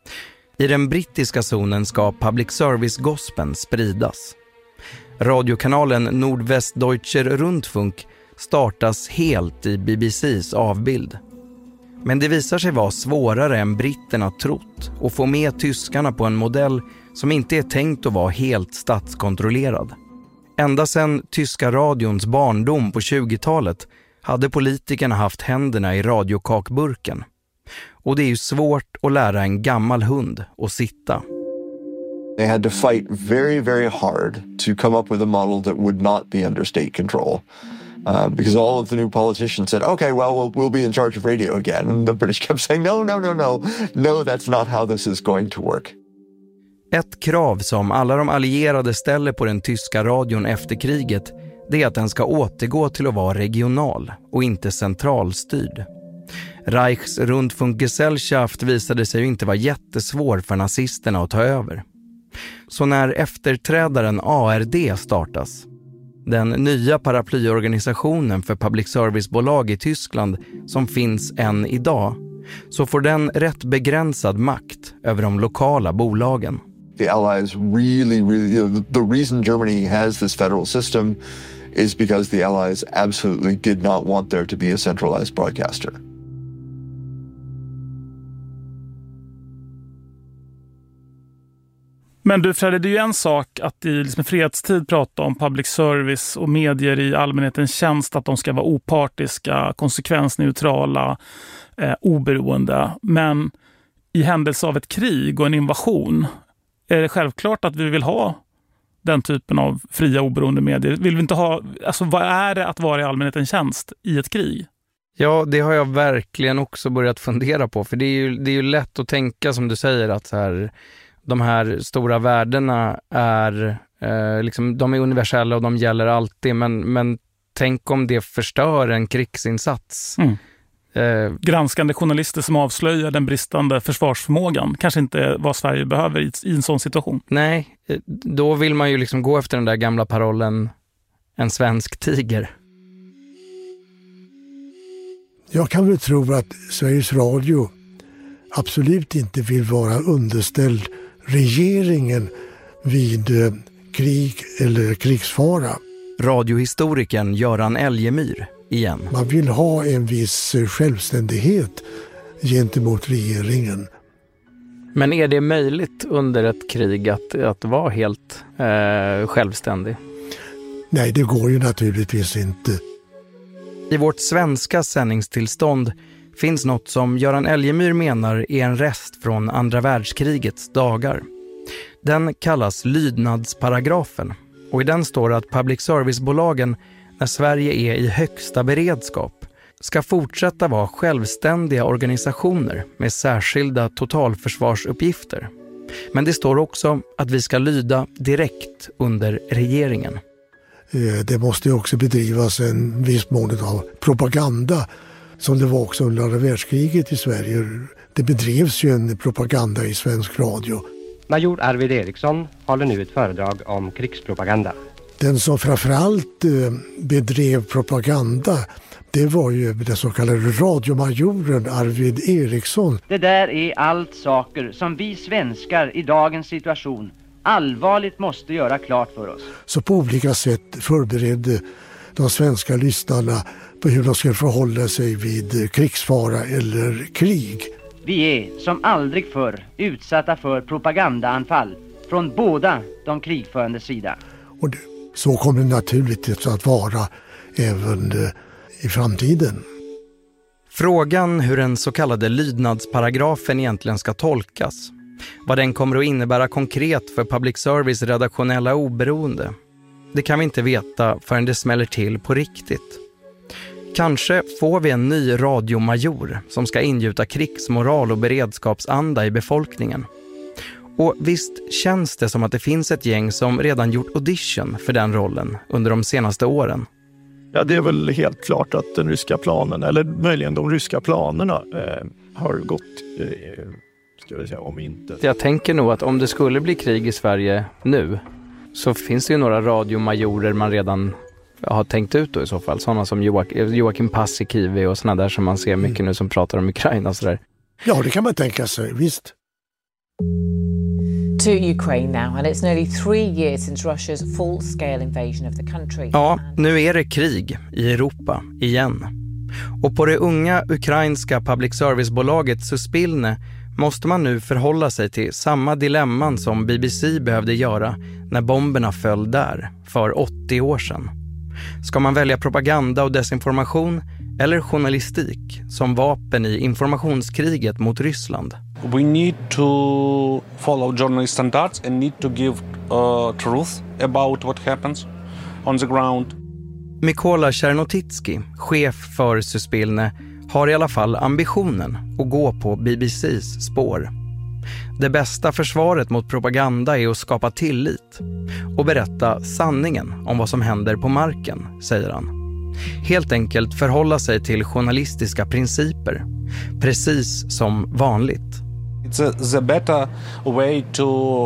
I den brittiska zonen ska public service-gospeln spridas. Radiokanalen Nordwestdeutscher Rundfunk startas helt i B B C:s avbild. Men det visar sig vara svårare än britterna trott att få med tyskarna på en modell som inte är tänkt att vara helt statskontrollerad. Ända sedan tyska radions barndom på tjugotalet hade politikerna haft händerna i radiokakburken. Och det är ju svårt att lära en gammal hund att sitta. They had to fight very, very hard to come up with a model that would not be under state control. Uh, because all of the new politicians said, okay, well, well, we'll be in charge of radio again. And the British kept saying, no, no, no, no. No, that's not how this is going to work. Ett krav som alla de allierade ställer på den tyska radion efter kriget, det är att den ska återgå till att vara regional och inte centralstyrd. Reichs Rundfunkgesellschaft visade sig ju inte vara jättesvår för nazisterna att ta över. Så när efterträdaren A R D startas, den nya paraplyorganisationen för public service-bolag i Tyskland som finns än idag, så får den rätt begränsad makt över de lokala bolagen. The Allies really, really, you know, the reason Germany has this federal system is because the Allies absolutely did not want there to be a centralized broadcaster. Men du Fredrik, det är ju en sak att i liksom fredstid prata om public service och medier i allmänhetens tjänst, att de ska vara opartiska, konsekvensneutrala, eh, oberoende. Men i händelse av ett krig och en invasion är det självklart att vi vill ha den typen av fria oberoende medier. Vill vi inte ha, alltså vad är det att vara i allmänhetens tjänst i ett krig? Ja, det har jag verkligen också börjat fundera på. För det är ju, det är ju lätt att tänka, som du säger, att så här, de här stora värdena är, eh, liksom, de är universella och de gäller alltid. Men, men tänk om det förstör en krigsinsats. Mm. Eh, Granskande journalister som avslöjar den bristande försvarsförmågan kanske inte är vad Sverige behöver i, i en sån situation. Nej, då vill man ju liksom gå efter den där gamla parollen, en svensk tiger. Jag kan väl tro att Sveriges Radio absolut inte vill vara underställd regeringen vid eh, krig eller krigsfara. Radiohistorikern Göran Elgemyr igen. Man vill ha en viss självständighet gentemot regeringen. Men är det möjligt under ett krig att, att vara helt eh, självständig? Nej, det går ju naturligtvis inte. I vårt svenska sändningstillstånd finns något som Göran Elgemyr menar är en rest från andra världskrigets dagar. Den kallas lydnadsparagrafen, och i den står att public service-bolagen, när Sverige är i högsta beredskap, ska fortsätta vara självständiga organisationer med särskilda totalförsvarsuppgifter. Men det står också att vi ska lyda direkt under regeringen. Det måste också bedrivas en viss mån av propaganda, som det var också under andra världskriget i Sverige. Det bedrevs ju en propaganda i svensk radio. Major Arvid Eriksson håller nu ett föredrag om krigspropaganda. Den som framförallt bedrev propaganda, det var ju den så kallade radiomajoren Arvid Eriksson. Det där är allt saker som vi svenskar i dagens situation allvarligt måste göra klart för oss. Så på olika sätt förberedde de svenska lyssnarna på hur de ska förhålla sig vid krigsfara eller krig. Vi är som aldrig förr utsatta för propagandaanfall från båda de krigförande sida. Och det, så kommer det naturligtvis att vara även i framtiden. Frågan hur den så kallade lydnadsparagrafen egentligen ska tolkas, vad den kommer att innebära konkret för public service redaktionella oberoende, det kan vi inte veta förrän det smäller till på riktigt. Kanske får vi en ny radiomajor som ska ingjuta krigsmoral och beredskapsanda i befolkningen. Och visst känns det som att det finns ett gäng som redan gjort audition för den rollen under de senaste åren. Ja, det är väl helt klart att den ryska planen, eller möjligen de ryska planerna, eh, har gått, eh, ska jag säga, om inte. Jag tänker nog att om det skulle bli krig i Sverige nu, så finns det ju några radiomajorer man redan har tänkt ut då i så fall. Sådana som Joakim, Joakim Paasikivi och sådana där som man ser mycket nu som pratar om Ukraina och sådär. Ja, det kan man tänka sig, visst. To Ukraine now, and it's nearly three years since Russia's full-scale invasion of the country. Ja, nu är det krig i Europa igen. Och på det unga ukrainska public service-bolaget Suspilne måste man nu förhålla sig till samma dilemman som B B C behövde göra när bomberna föll där för åttio år sedan. Ska man välja propaganda och desinformation eller journalistik som vapen i informationskriget mot Ryssland? We need to follow journalist standards and need to give uh, truth about what happens on the ground. Mykola Chernotitsky, chef för Suspilne, har i alla fall ambitionen att gå på B B C:s spår. Det bästa försvaret mot propaganda är att skapa tillit och berätta sanningen om vad som händer på marken, säger han. Helt enkelt förhålla sig till journalistiska principer, precis som vanligt. It's a, the better way to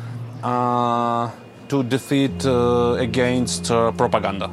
uh, to defeat uh, against uh, propaganda.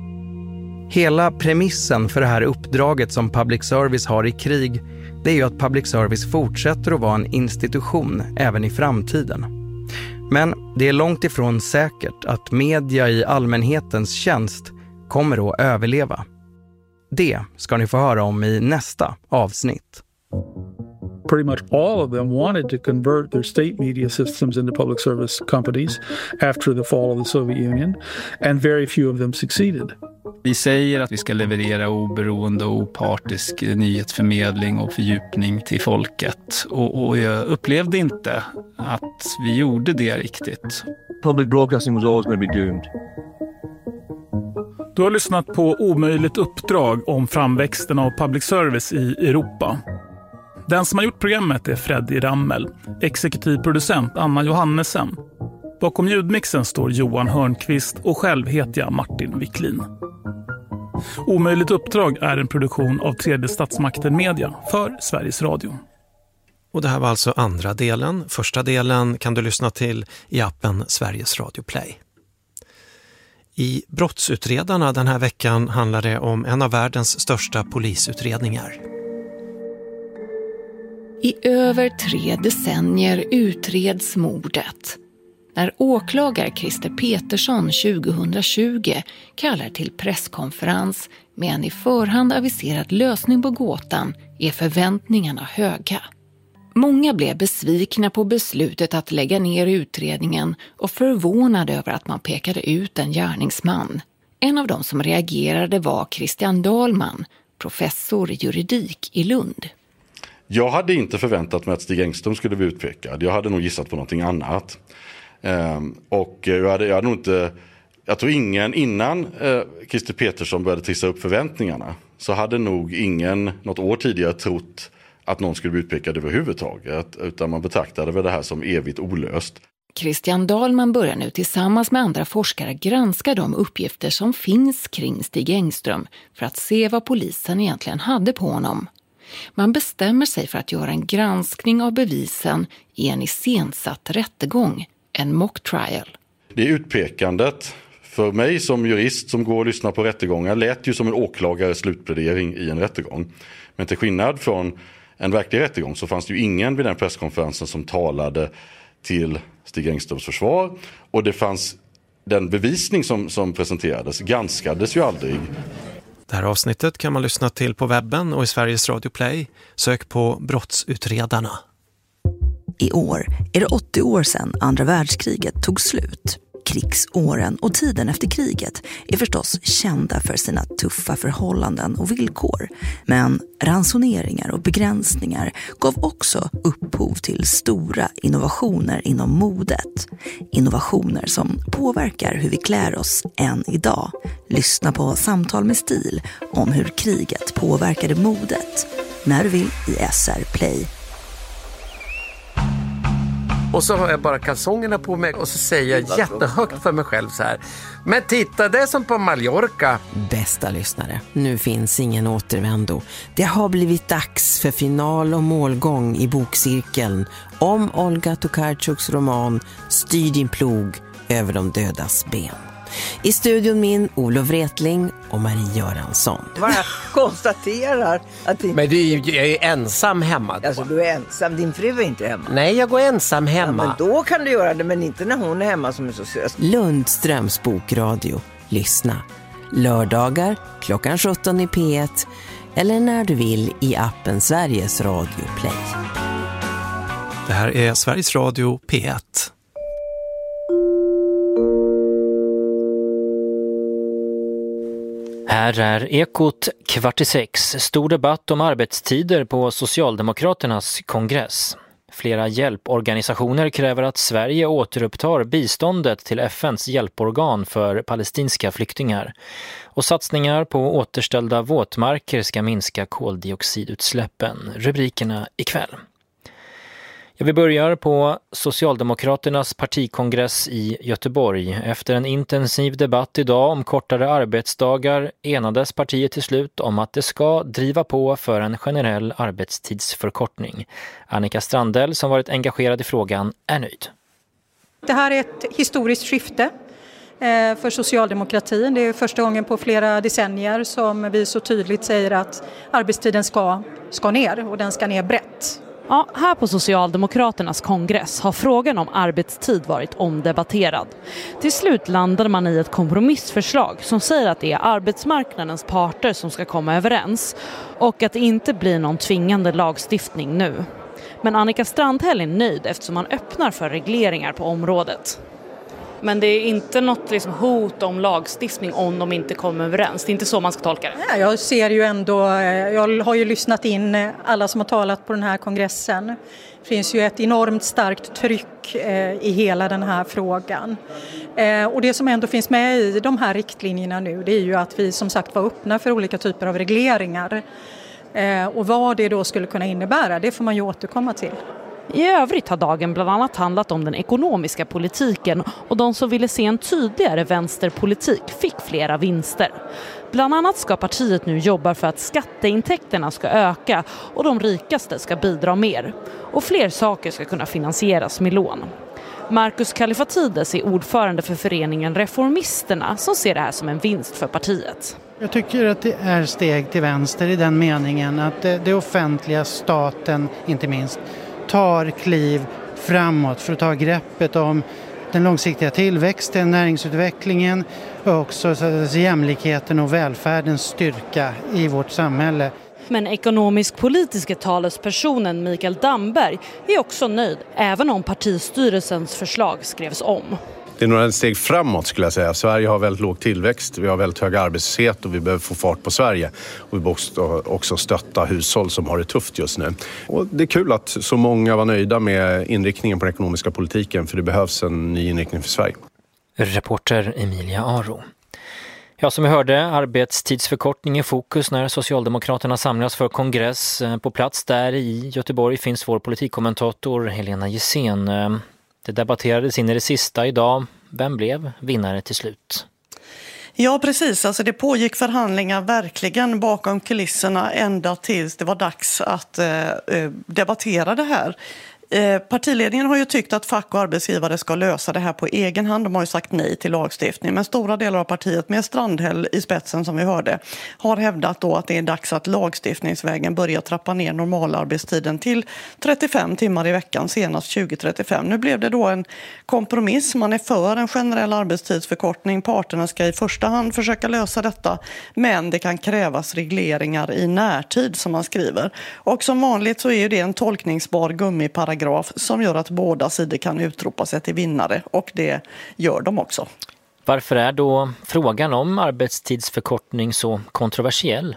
Hela premissen för det här uppdraget som public service har i krig, det är ju att public service fortsätter att vara en institution även i framtiden. Men det är långt ifrån säkert att media i allmänhetens tjänst kommer att överleva. Det ska ni få höra om i nästa avsnitt. Pretty much all of them wanted to convert their state media systems into public service companies after the fall of the Soviet Union, and very few of them succeeded. Vi säger att vi ska leverera oberoende och opartisk nyhetsförmedling och fördjupning till folket. Och, och jag upplevde inte att vi gjorde det riktigt. Public broadcasting was always going to be doomed. Du har lyssnat på Omöjligt uppdrag om framväxten av public service i Europa. Den som har gjort programmet är Freddy Rammel, exekutiv producent Anna Johannesen. Bakom ljudmixen står Johan Hörnqvist och själv heter jag Martin Wiklin. Omöjligt uppdrag är en produktion av Tredje Statsmakten Media för Sveriges Radio. Och det här var alltså andra delen. Första delen kan du lyssna till i appen Sveriges Radio Play. I Brottsutredarna den här veckan handlar det om en av världens största polisutredningar. I över tre decennier utreds mordet. När åklagare Christer Petersson tjugohundratjugo kallar till presskonferens med en i förhand aviserad lösning på gåtan är förväntningarna höga. Många blev besvikna på beslutet att lägga ner utredningen och förvånade över att man pekade ut en gärningsman. En av dem som reagerade var Christian Dahlman, professor i juridik i Lund. Jag hade inte förväntat mig att Stig Engström skulle bli utpekad. Jag hade nog gissat på någonting annat. Um, och jag hade, jag hade nog inte... Jag tror ingen innan uh, Christer Petersson började trissa upp förväntningarna så hade nog ingen något år tidigare trott att någon skulle bli utpekad överhuvudtaget. Utan man betraktade väl det här som evigt olöst. Christian Dahlman börjar nu tillsammans med andra forskare granska de uppgifter som finns kring Stig Engström för att se vad polisen egentligen hade på honom. Man bestämmer sig för att göra en granskning av bevisen i en iscensatt rättegång, en mock trial. Det utpekandet för mig som jurist som går och lyssnar på rättegångar lät ju som en åklagares slutplädering i en rättegång. Men till skillnad från en verklig rättegång så fanns det ju ingen vid den presskonferensen som talade till Stig Engströms försvar. Och det fanns den bevisning som, som presenterades granskades ju aldrig. Det här avsnittet kan man lyssna till på webben och i Sveriges Radio Play. Sök på Brottsutredarna. I år är det åttio år sedan andra världskriget tog slut. Krigsåren och tiden efter kriget är förstås kända för sina tuffa förhållanden och villkor. Men ransoneringar och begränsningar gav också upphov till stora innovationer inom modet. Innovationer som påverkar hur vi klär oss än idag. Lyssna på Samtal med stil om hur kriget påverkade modet. När du vill i S R Play. Och så har jag bara kalsongerna på mig och så säger jag jättehögt för mig själv så här: men titta, det är som på Mallorca. Bästa lyssnare, nu finns ingen återvändo. Det har blivit dags för final och målgång i bokcirkeln om Olga Tokarczuks roman Styr din plog över de dödas ben. I studion min Olof Wretling och Marie Göransson. Bara konstaterar att det... Men du är ju ensam hemma då. Alltså du är ensam, din fru är inte hemma. Nej, jag går ensam hemma. Ja, men då kan du göra det, men inte när hon är hemma som är så sös. Lundströms bokradio. Lyssna. Lördagar klockan sjutton i P ett eller när du vill i appen Sveriges Radio Play. Det här är Sveriges Radio P ett. Här är Ekot kvart i sex. Stor debatt om arbetstider på Socialdemokraternas kongress. Flera hjälporganisationer kräver att Sverige återupptar biståndet till F N:s hjälporgan för palestinska flyktingar. Och satsningar på återställda våtmarker ska minska koldioxidutsläppen. Rubrikerna ikväll. Ja, vi börjar på Socialdemokraternas partikongress i Göteborg. Efter en intensiv debatt idag om kortare arbetsdagar enades partiet till slut om att det ska driva på för en generell arbetstidsförkortning. Annika Strandell, som varit engagerad i frågan, är nöjd. Det här är ett historiskt skifte för socialdemokratin. Det är första gången på flera decennier som vi så tydligt säger att arbetstiden ska, ska ner, och den ska ner brett. Ja, här på Socialdemokraternas kongress har frågan om arbetstid varit omdebatterad. Till slut landade man i ett kompromissförslag som säger att det är arbetsmarknadens parter som ska komma överens och att det inte blir någon tvingande lagstiftning nu. Men Annika Strandhäll är nöjd eftersom man öppnar för regleringar på området. Men det är inte något liksom hot om lagstiftning om de inte kommer överens. Det är inte så man ska tolka det. Ja, jag ser ju ändå, jag har ju lyssnat in alla som har talat på den här kongressen. Det finns ju ett enormt starkt tryck eh, i hela den här frågan. Eh, och det som ändå finns med i de här riktlinjerna nu, det är ju att vi som sagt var öppna för olika typer av regleringar. Eh, och vad det då skulle kunna innebära, det får man ju återkomma till. I övrigt har dagen bland annat handlat om den ekonomiska politiken, och de som ville se en tydligare vänsterpolitik fick flera vinster. Bland annat ska partiet nu jobba för att skatteintäkterna ska öka och de rikaste ska bidra mer. Och fler saker ska kunna finansieras med lån. Marcus Kallifatides är ordförande för föreningen Reformisterna som ser det här som en vinst för partiet. Jag tycker att det är steg till vänster i den meningen att det offentliga, staten inte minst, tar kliv framåt för att ta greppet om den långsiktiga tillväxten, näringsutvecklingen och också så att säga, jämlikheten och välfärdens styrka i vårt samhälle. Men ekonomisk-politiska talespersonen Mikael Damberg är också nöjd, även om partistyrelsens förslag skrevs om. Det är några steg framåt skulle jag säga. Sverige har väldigt låg tillväxt, vi har väldigt hög arbetslöshet och vi behöver få fart på Sverige. Och vi måste också stötta hushåll som har det tufft just nu. Och det är kul att så många var nöjda med inriktningen på den ekonomiska politiken, för det behövs en ny inriktning för Sverige. Reporter Emilia Aro. Ja, som vi hörde, arbetstidsförkortning i fokus när Socialdemokraterna samlas för kongress. På plats där i Göteborg finns vår politikkommentator Helena Gissén. Det debatterades in i det sista idag. Vem blev vinnare till slut? Ja, precis. Alltså det pågick förhandlingar verkligen bakom kulisserna ända tills det var dags att eh, debattera det här. Eh, partiledningen har ju tyckt att fack och arbetsgivare ska lösa det här på egen hand. De har ju sagt nej till lagstiftning. Men stora delar av partiet med Strandhäll i spetsen som vi hörde har hävdat då att det är dags att lagstiftningsvägen börja trappa ner normalarbetstiden till trettiofem timmar i veckan senast tjugo trettiofem. Nu blev det då en kompromiss. Man är för en generell arbetstidsförkortning. Parterna ska i första hand försöka lösa detta. Men det kan krävas regleringar i närtid som man skriver. Och som vanligt så är ju det en tolkningsbar gummiparagraf som gör att båda sidor kan utropa sig till vinnare, och det gör de också. Varför är då frågan om arbetstidsförkortning så kontroversiell?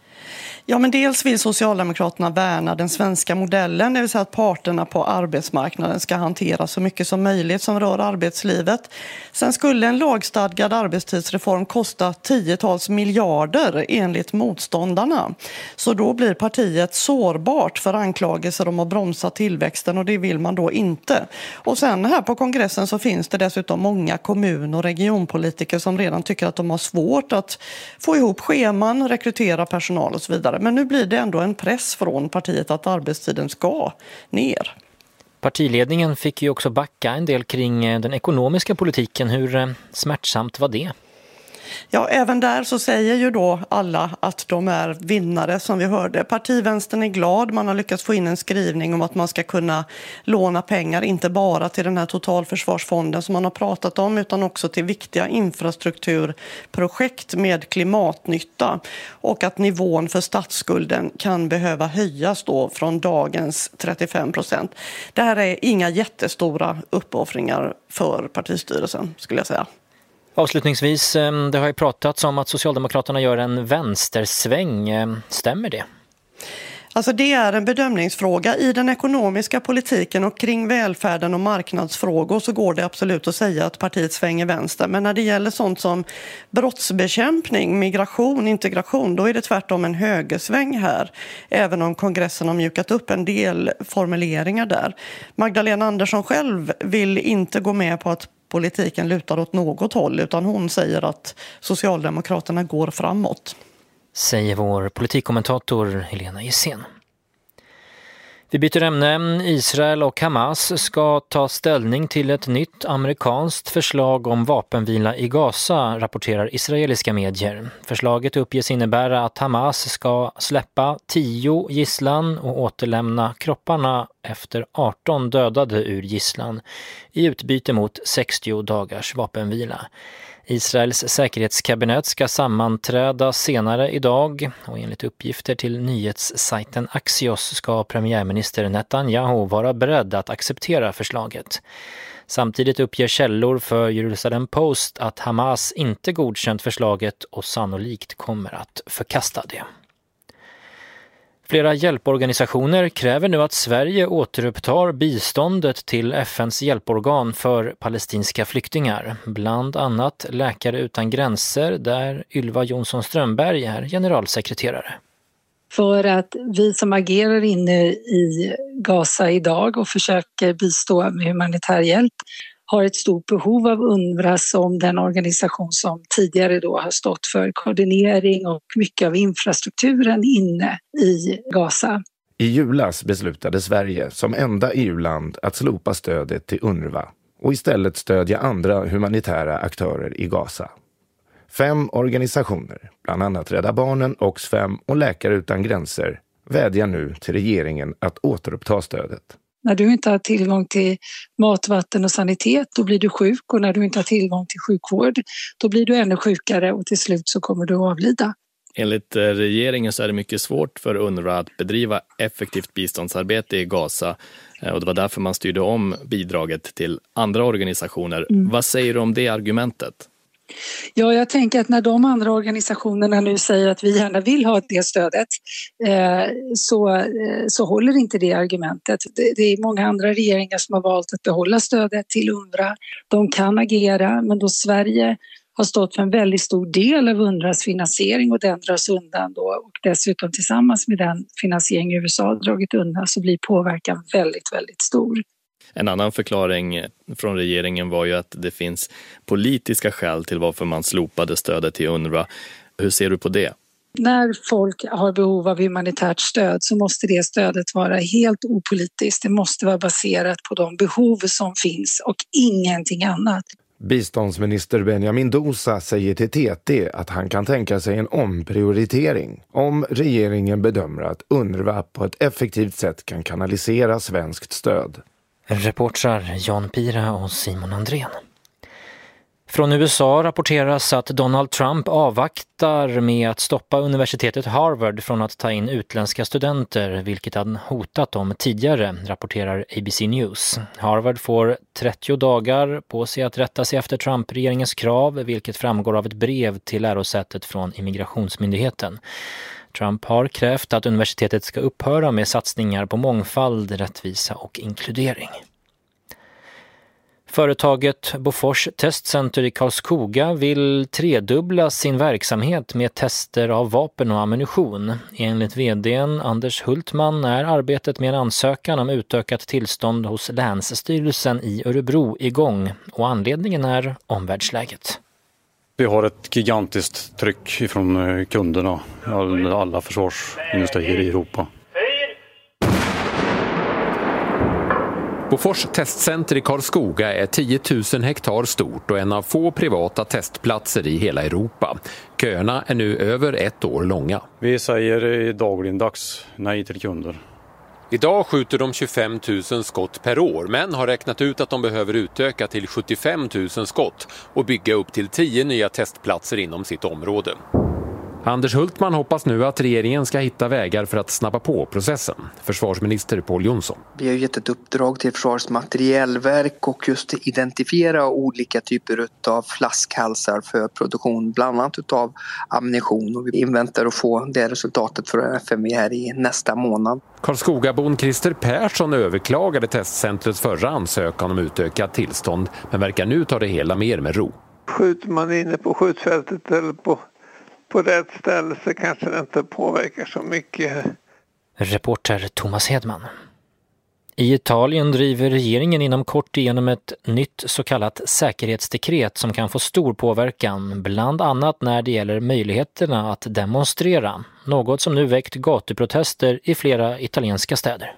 Ja, men dels vill Socialdemokraterna värna den svenska modellen, det vill säga att parterna på arbetsmarknaden ska hantera så mycket som möjligt som rör arbetslivet. Sen skulle en lagstadgad arbetstidsreform kosta tiotals miljarder enligt motståndarna. Så då blir partiet sårbart för anklagelser om att bromsa tillväxten, och det vill man då inte. Och sen här på kongressen så finns det dessutom många kommun- och regionpolitiker som redan tycker att de har svårt att få ihop scheman, rekrytera personal och så vidare. Men nu blir det ändå en press från partiet att arbetstiden ska ner. Partiledningen fick ju också backa en del kring den ekonomiska politiken. Hur smärtsamt var det? Ja, även där så säger ju då alla att de är vinnare som vi hörde. Partivänstern är glad, man har lyckats få in en skrivning om att man ska kunna låna pengar, inte bara till den här totalförsvarsfonden som man har pratat om, utan också till viktiga infrastrukturprojekt med klimatnytta, och att nivån för statsskulden kan behöva höjas då från dagens trettiofem procent. Det här är inga jättestora uppoffringar för partistyrelsen, skulle jag säga. Avslutningsvis, det har ju pratats om att Socialdemokraterna gör en vänstersväng. Stämmer det? Alltså det är en bedömningsfråga. I den ekonomiska politiken och kring välfärden och marknadsfrågor så går det absolut att säga att partiet svänger vänster. Men när det gäller sånt som brottsbekämpning, migration, integration, då är det tvärtom en högersväng här. Även om kongressen har mjukat upp en del formuleringar där. Magdalena Andersson själv vill inte gå med på att politiken lutar åt något håll, utan hon säger att Socialdemokraterna går framåt. Säger vår politikkommentator Helena Gissén. Vi byter ämne. Israel och Hamas ska ta ställning till ett nytt amerikanskt förslag om vapenvila i Gaza, rapporterar israeliska medier. Förslaget uppges innebära att Hamas ska släppa tio gisslan och återlämna kropparna efter arton dödade ur gisslan i utbyte mot sextio dagars vapenvila. Israels säkerhetskabinett ska sammanträda senare idag, och enligt uppgifter till nyhetssajten Axios ska premiärminister Netanyahu vara beredd att acceptera förslaget. Samtidigt uppger källor för Jerusalem Post att Hamas inte godkänt förslaget och sannolikt kommer att förkasta det. Flera hjälporganisationer kräver nu att Sverige återupptar biståndet till F N:s hjälporgan för palestinska flyktingar. Bland annat Läkare utan gränser, där Ylva Jonsson Strömberg är generalsekreterare. För att vi som agerar inne i Gaza idag och försöker bistå med humanitär hjälp har ett stort behov av UNRWA som den organisation som tidigare då har stått för koordinering och mycket av infrastrukturen inne i Gaza. I julas beslutade Sverige som enda E U-land att slopa stödet till UNRWA och istället stödja andra humanitära aktörer i Gaza. Fem organisationer, bland annat Rädda Barnen, Oxfam och Läkare utan gränser, vädjar nu till regeringen att återuppta stödet. När du inte har tillgång till mat, vatten och sanitet, då blir du sjuk, och när du inte har tillgång till sjukvård, då blir du ännu sjukare och till slut så kommer du att avlida. Enligt regeringen så är det mycket svårt för UNRWA att bedriva effektivt biståndsarbete i Gaza, och det var därför man styrde om bidraget till andra organisationer. Mm. Vad säger du om det argumentet? Ja, jag tänker att när de andra organisationerna nu säger att vi gärna vill ha det stödet eh, så, eh, så håller inte det argumentet. Det, det är många andra regeringar som har valt att behålla stödet till UNRWA. De kan agera, men då Sverige har stått för en väldigt stor del av UNRWAs finansiering och den dras undan då, och dessutom tillsammans med den finansiering U S A har dragit undan, så blir påverkan väldigt, väldigt stor. En annan förklaring från regeringen var ju att det finns politiska skäl till varför man slopade stödet till UNRWA. Hur ser du på det? När folk har behov av humanitärt stöd så måste det stödet vara helt opolitiskt. Det måste vara baserat på de behov som finns och ingenting annat. Biståndsminister Benjamin Dosa säger till T T att han kan tänka sig en omprioritering om regeringen bedömer att UNRWA på ett effektivt sätt kan kanalisera svenskt stöd. Reportrar Jan Pira och Simon Andrén. Från U S A rapporteras att Donald Trump avvaktar med att stoppa universitetet Harvard från att ta in utländska studenter, vilket han hotat om tidigare, rapporterar A B C News. Harvard får trettio dagar på sig att rätta sig efter Trump-regeringens krav, vilket framgår av ett brev till lärosätet från immigrationsmyndigheten. Trump har krävt att universitetet ska upphöra med satsningar på mångfald, rättvisa och inkludering. Företaget Bofors Testcenter i Karlskoga vill tredubbla sin verksamhet med tester av vapen och ammunition. Enligt vdn Anders Hultman är arbetet med en ansökan om utökat tillstånd hos Länsstyrelsen i Örebro igång, och anledningen är omvärldsläget. Vi har ett gigantiskt tryck från kunderna, alla försvarsindustrier i Europa. Bofors testcenter i Karlskoga är tio tusen hektar stort och en av få privata testplatser i hela Europa. Köerna är nu över ett år långa. Vi säger dagligdags nej till kunder. Idag skjuter de tjugofem tusen skott per år, men har räknat ut att de behöver utöka till sjuttiofem tusen skott och bygga upp till tio nya testplatser inom sitt område. Anders Hultman hoppas nu att regeringen ska hitta vägar för att snabba på processen. Försvarsminister Pål Jonsson. Vi har gett ett uppdrag till Försvarsmaterielverk och just identifiera olika typer av flaskhalsar för produktion, bland annat av ammunition. Och vi inväntar att få det resultatet från F M V här i nästa månad. Karlskogabon Christer Persson överklagade testcentrets förra ansökan om utökat tillstånd, men verkar nu ta det hela mer med ro. Skjuter man inne på skjutfältet eller på På rätt ställe så kanske det inte påverkar så mycket. Reporter Thomas Hedman. I Italien driver regeringen inom kort igenom ett nytt så kallat säkerhetsdekret som kan få stor påverkan, bland annat när det gäller möjligheterna att demonstrera. Något som nu väckt gatuprotester i flera italienska städer.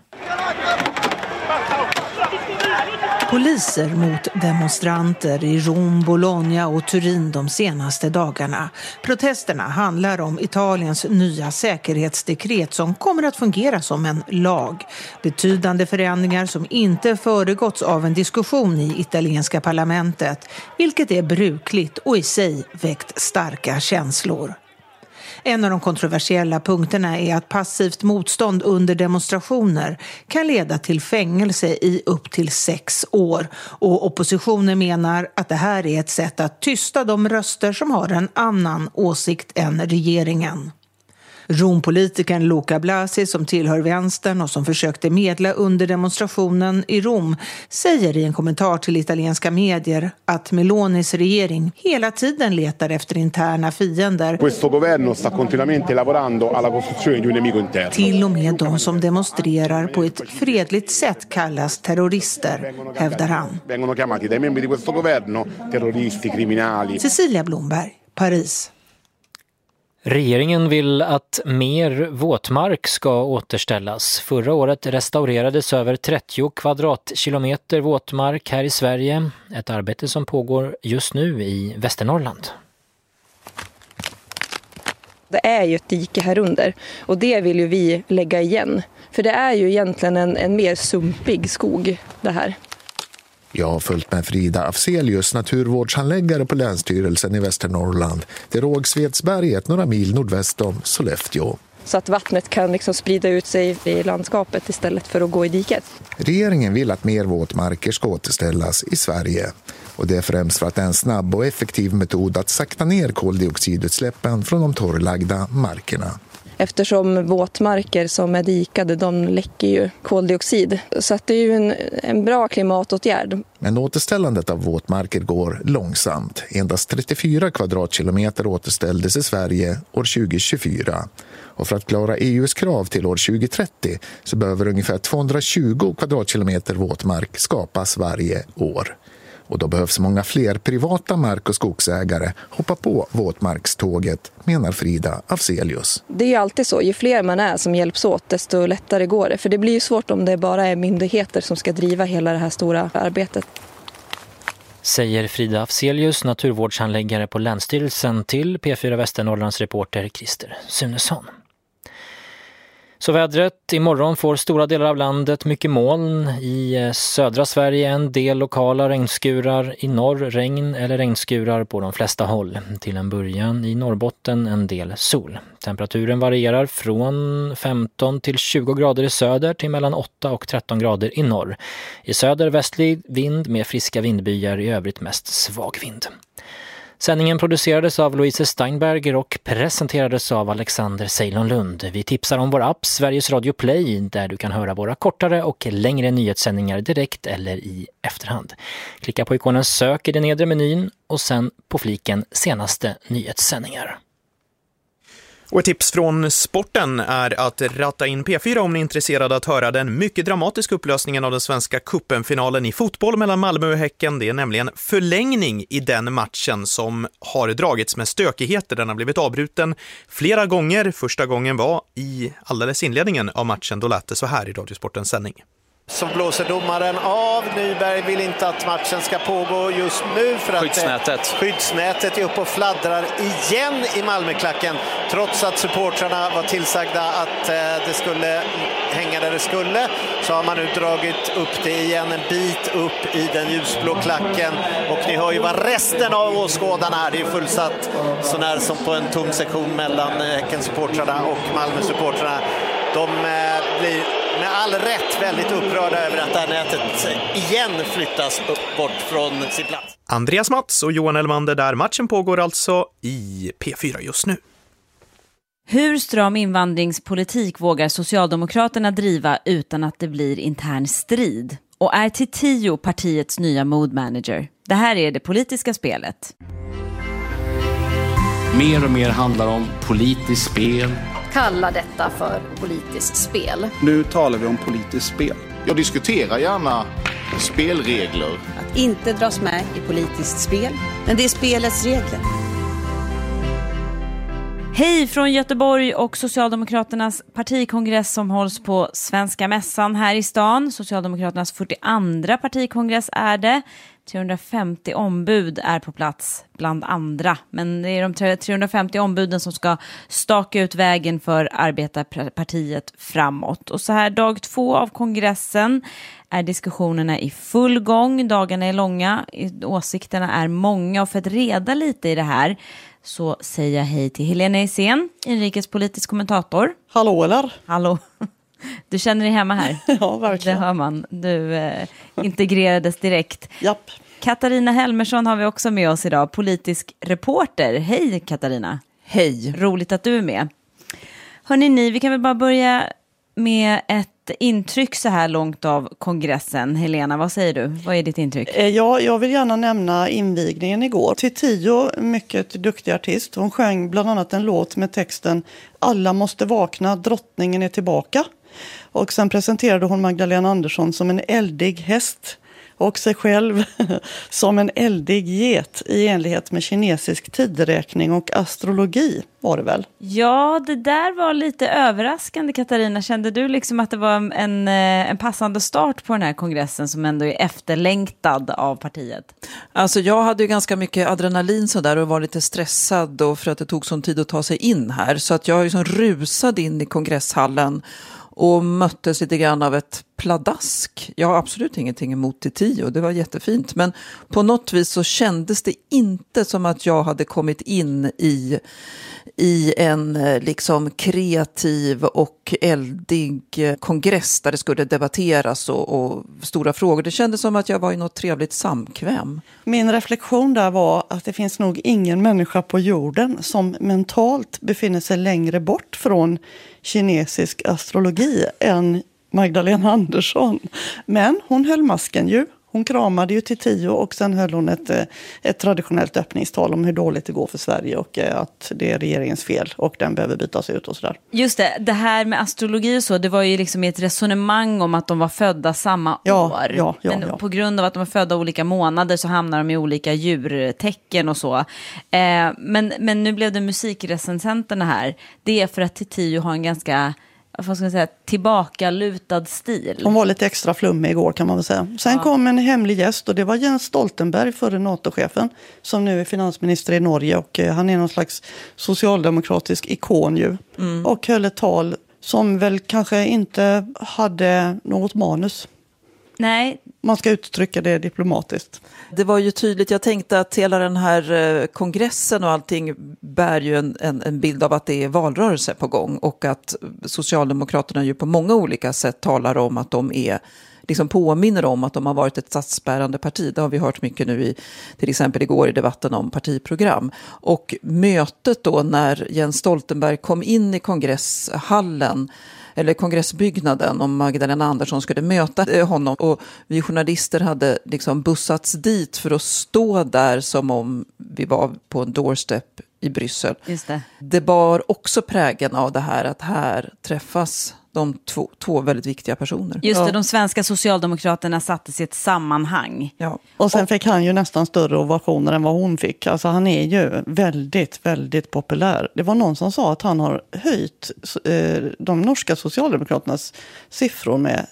Poliser mot demonstranter i Rom, Bologna och Turin de senaste dagarna. Protesterna handlar om Italiens nya säkerhetsdekret som kommer att fungera som en lag. Betydande förändringar som inte föregåtts av en diskussion i italienska parlamentet, vilket är brukligt och i sig väckt starka känslor. En av de kontroversiella punkterna är att passivt motstånd under demonstrationer kan leda till fängelse i upp till sex år. Och oppositionen menar att det här är ett sätt att tysta de röster som har en annan åsikt än regeringen. Rompolitikern Luca Blasi, som tillhör vänstern och som försökte medla under demonstrationen i Rom, säger i en kommentar till italienska medier att Melonis regering hela tiden letar efter interna fiender. Questo governo sta continuamente lavorando alla costruzione di un nemico interno. Till och med de som demonstrerar på ett fredligt sätt kallas terrorister, hävdar han. Vengono chiamati dai membri di questo governo terroristi, criminali. Cecilia Blomberg, Paris. Regeringen vill att mer våtmark ska återställas. Förra året restaurerades över trettio kvadratkilometer våtmark här i Sverige. Ett arbete som pågår just nu i Västernorrland. Det är ju ett dike här under och det vill ju vi lägga igen. För det är ju egentligen en, en mer sumpig skog det här. Jag har följt med Frida Afzelius, naturvårdshandläggare på Länsstyrelsen i Västernorrland. Det är Rågsvedsberget några mil nordväst om Sollefteå. Så att vattnet kan liksom sprida ut sig i landskapet istället för att gå i diket. Regeringen vill att mer våtmarker ska återställas i Sverige. Och det är främst för att det är en snabb och effektiv metod att sakta ner koldioxidutsläppen från de torrlagda markerna. Eftersom våtmarker som är dikade, de läcker ju koldioxid. Så att det är ju en, en bra klimatåtgärd. Men återställandet av våtmarker går långsamt. Endast trettiofyra kvadratkilometer återställdes i Sverige år tjugo tjugofyra. Och för att klara E U:s krav till år tjugo trettio så behöver ungefär tvåhundratjugo kvadratkilometer våtmark skapas varje år. Och då behövs många fler privata mark- och skogsägare hoppa på våtmarkståget, menar Frida Afzelius. Det är ju alltid så, ju fler man är som hjälps åt desto lättare går det. För det blir ju svårt om det bara är myndigheter som ska driva hela det här stora arbetet. Säger Frida Afzelius, naturvårdshandläggare på Länsstyrelsen, till P fyra Västernorrlands reporter Christer Sunesson. Så vädret, imorgon får stora delar av landet mycket moln. I södra Sverige en del lokala regnskurar, i norr regn eller regnskurar på de flesta håll. Till en början i Norrbotten en del sol. Temperaturen varierar från femton till tjugo grader i söder till mellan åtta och tretton grader i norr. I söder västlig vind med friska vindbyar, i övrigt mest svag vind. Sändningen producerades av Louise Steinberger och presenterades av Alexander Ceylon-Lund. Vi tipsar om vår app Sveriges Radio Play, där du kan höra våra kortare och längre nyhetssändningar direkt eller i efterhand. Klicka på ikonen sök i den nedre menyn och sen på fliken senaste nyhetssändningar. Och ett tips från sporten är att ratta in P fyra om ni är intresserade att höra den mycket dramatiska upplösningen av den svenska cupenfinalen i fotboll mellan Malmö och Häcken. Det är nämligen förlängning i den matchen som har dragits med stökigheter. Den har blivit avbruten flera gånger. Första gången var i alldeles inledningen av matchen. Då lät det så här i Radiosportens sändning. Så blåser domaren av. Nyberg vill inte att matchen ska pågå just nu för att skyddsnätet, skyddsnätet är uppe och fladdrar igen i Malmöklacken, trots att supportrarna var tillsagda att eh, det skulle hänga där det skulle. Så har man nu dragit upp det igen en bit upp i den ljusblå klacken, och ni hör ju vad resten av åskådarna är. Det är fullsatt så när som på en tom sektion mellan Häcken-supportrarna och Malmö-supportrarna. De eh, blir med all rätt väldigt upprörda över att det här nätet igen flyttas upp bort från sin plats. Andreas Mats och Johan Elmander där. Matchen pågår alltså i P fyra just nu. Hur stram invandringspolitik vågar Socialdemokraterna driva utan att det blir intern strid? Och är Tio partiets nya mood manager? Det här är det politiska spelet. Mer och mer handlar om politiskt spel. Kalla detta för politiskt spel. Nu talar vi om politiskt spel. Jag diskuterar gärna spelregler. Att inte dras med i politiskt spel, men det är spelets regler. Hej från Göteborg och Socialdemokraternas partikongress som hålls på Svenska mässan här i stan. Socialdemokraternas fyrtioandra partikongress är det. trehundrafemtio ombud är på plats bland andra. Men det är de trehundrafemtio ombuden som ska staka ut vägen för Arbetarpartiet framåt. Och så här dag två av kongressen är diskussionerna i full gång. Dagarna är långa, åsikterna är många, och för att reda lite i det här så säger jag hej till Helena Isen, inrikespolitisk kommentator. Hallå eller? Hallå. Du känner dig hemma här? Ja, verkligen. Det hör man. Du eh, integrerades direkt. Japp. Katarina Helmersson har vi också med oss idag, politisk reporter. Hej Katarina. Hej. Roligt att du är med. Hörrni, ni, vi kan väl bara börja med ett intryck så här långt av kongressen. Helena, vad säger du? Vad är ditt intryck? Ja, jag vill gärna nämna invigningen igår. Tio, mycket duktig artist. Hon sjöng bland annat en låt med texten "Alla måste vakna, drottningen är tillbaka". Och sen presenterade hon Magdalena Andersson som en eldig häst och sig själv som en eldig get i enlighet med kinesisk tideräkning och astrologi, var det väl? Ja, det där var lite överraskande, Katarina. Kände du liksom att det var en, en passande start på den här kongressen som ändå är efterlängtad av partiet? Alltså jag hade ju ganska mycket adrenalin så där och var lite stressad och för att det tog sån tid att ta sig in här. Så att jag liksom rusade in i kongresshallen och möttes lite grann av ett pladask. Jag har absolut ingenting emot Tio, det var jättefint. Men på något vis så kändes det inte som att jag hade kommit in i, i en liksom kreativ och eldig kongress där det skulle debatteras och, och stora frågor. Det kändes som att jag var i något trevligt samkväm. Min reflektion där var att det finns nog ingen människa på jorden som mentalt befinner sig längre bort från kinesisk astrologi än Magdalena Andersson. Men hon höll masken ju. Hon kramade ju Titiyo och sen höll hon ett, ett traditionellt öppningstal om hur dåligt det går för Sverige och att det är regeringens fel och den behöver bytas ut och sådär. Just det, det här med astrologi och så, det var ju liksom ett resonemang om att de var födda samma ja, år. Ja, ja, Men ja. på grund av att de är födda olika månader så hamnar de i olika djurtecken och så. Eh, men, men nu blev det musikrecensenterna här. Det är för att Titiyo har en ganska... vad ska man säga, tillbakalutad stil. Hon var lite extra flummig igår kan man väl säga. Sen ja. kom en hemlig gäst och det var Jens Stoltenberg, förre NATO-chefen, som nu är finansminister i Norge och han är någon slags socialdemokratisk ikon ju. Mm. Och höll ett tal som väl kanske inte hade något manus. Nej. Man ska uttrycka det diplomatiskt. Det var ju tydligt, jag tänkte att hela den här kongressen och allting bär ju en, en, en bild av att det är valrörelse på gång och att Socialdemokraterna ju på många olika sätt talar om att de är, liksom påminner om att de har varit ett statsbärande parti. Det har vi hört mycket nu i, till exempel igår i debatten om partiprogram. Och mötet då när Jens Stoltenberg kom in i kongresshallen eller kongressbyggnaden om Magdalena Andersson skulle möta honom och vi journalister hade liksom bussats dit för att stå där som om vi var på en doorstep i Bryssel. Just det. Det bar också prägen av det här att här träffas de två, två väldigt viktiga personer. Just det, ja. de svenska socialdemokraterna sattes i ett sammanhang. Ja. Och sen fick han ju nästan större ovationer än vad hon fick. Alltså han är ju väldigt, väldigt populär. Det var någon som sa att han har höjt eh, de norska socialdemokraternas siffror med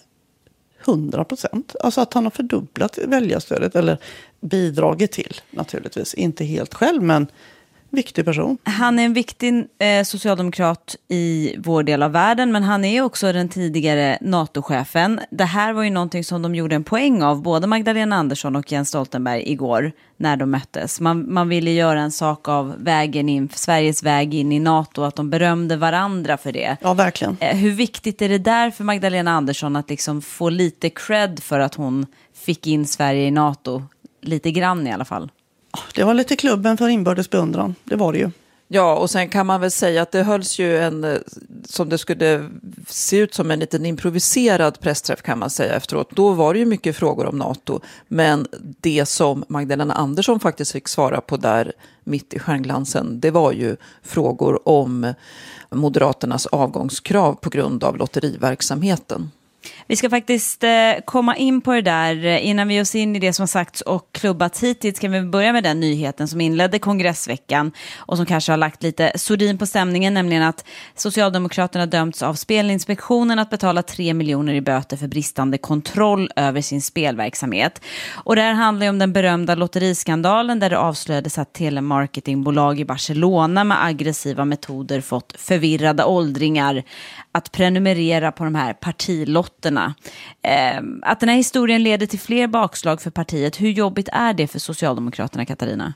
hundra procent. Alltså att han har fördubblat väljarstödet eller bidragit till naturligtvis. Inte helt själv men viktig person. Han är en viktig eh, socialdemokrat i vår del av världen, men han är också den tidigare NATO-chefen. Det här var ju någonting som de gjorde en poäng av, både Magdalena Andersson och Jens Stoltenberg igår när de möttes. Man, man ville göra en sak av vägen in, Sveriges väg in i NATO, att de berömde varandra för det. Ja, verkligen. Eh, hur viktigt är det där för Magdalena Andersson att liksom få lite cred för att hon fick in Sverige i NATO? Lite grann i alla fall. Det var lite klubben för inbördes beundran, det var det ju. Ja, och sen kan man väl säga att det hölls ju en, som det skulle se ut som en liten improviserad pressträff kan man säga efteråt. Då var det ju mycket frågor om NATO, men det som Magdalena Andersson faktiskt fick svara på där mitt i stjärnglansen, det var ju frågor om Moderaternas avgångskrav på grund av lotteriverksamheten. Vi ska faktiskt eh, komma in på det där innan vi oss in i det som har sagts och klubbats hittills. Ska vi börja med den nyheten som inledde kongressveckan och som kanske har lagt lite sordin på stämningen, nämligen att Socialdemokraterna dömts av Spelinspektionen att betala tre miljoner i böter för bristande kontroll över sin spelverksamhet. Och det här handlar ju om den berömda lotteriskandalen där det avslöjades att telemarketingbolag i Barcelona med aggressiva metoder fått förvirrade åldringar att prenumerera på de här partilotterna. Eh, att den här historien leder till fler bakslag för partiet. Hur jobbigt är det för Socialdemokraterna, Katarina?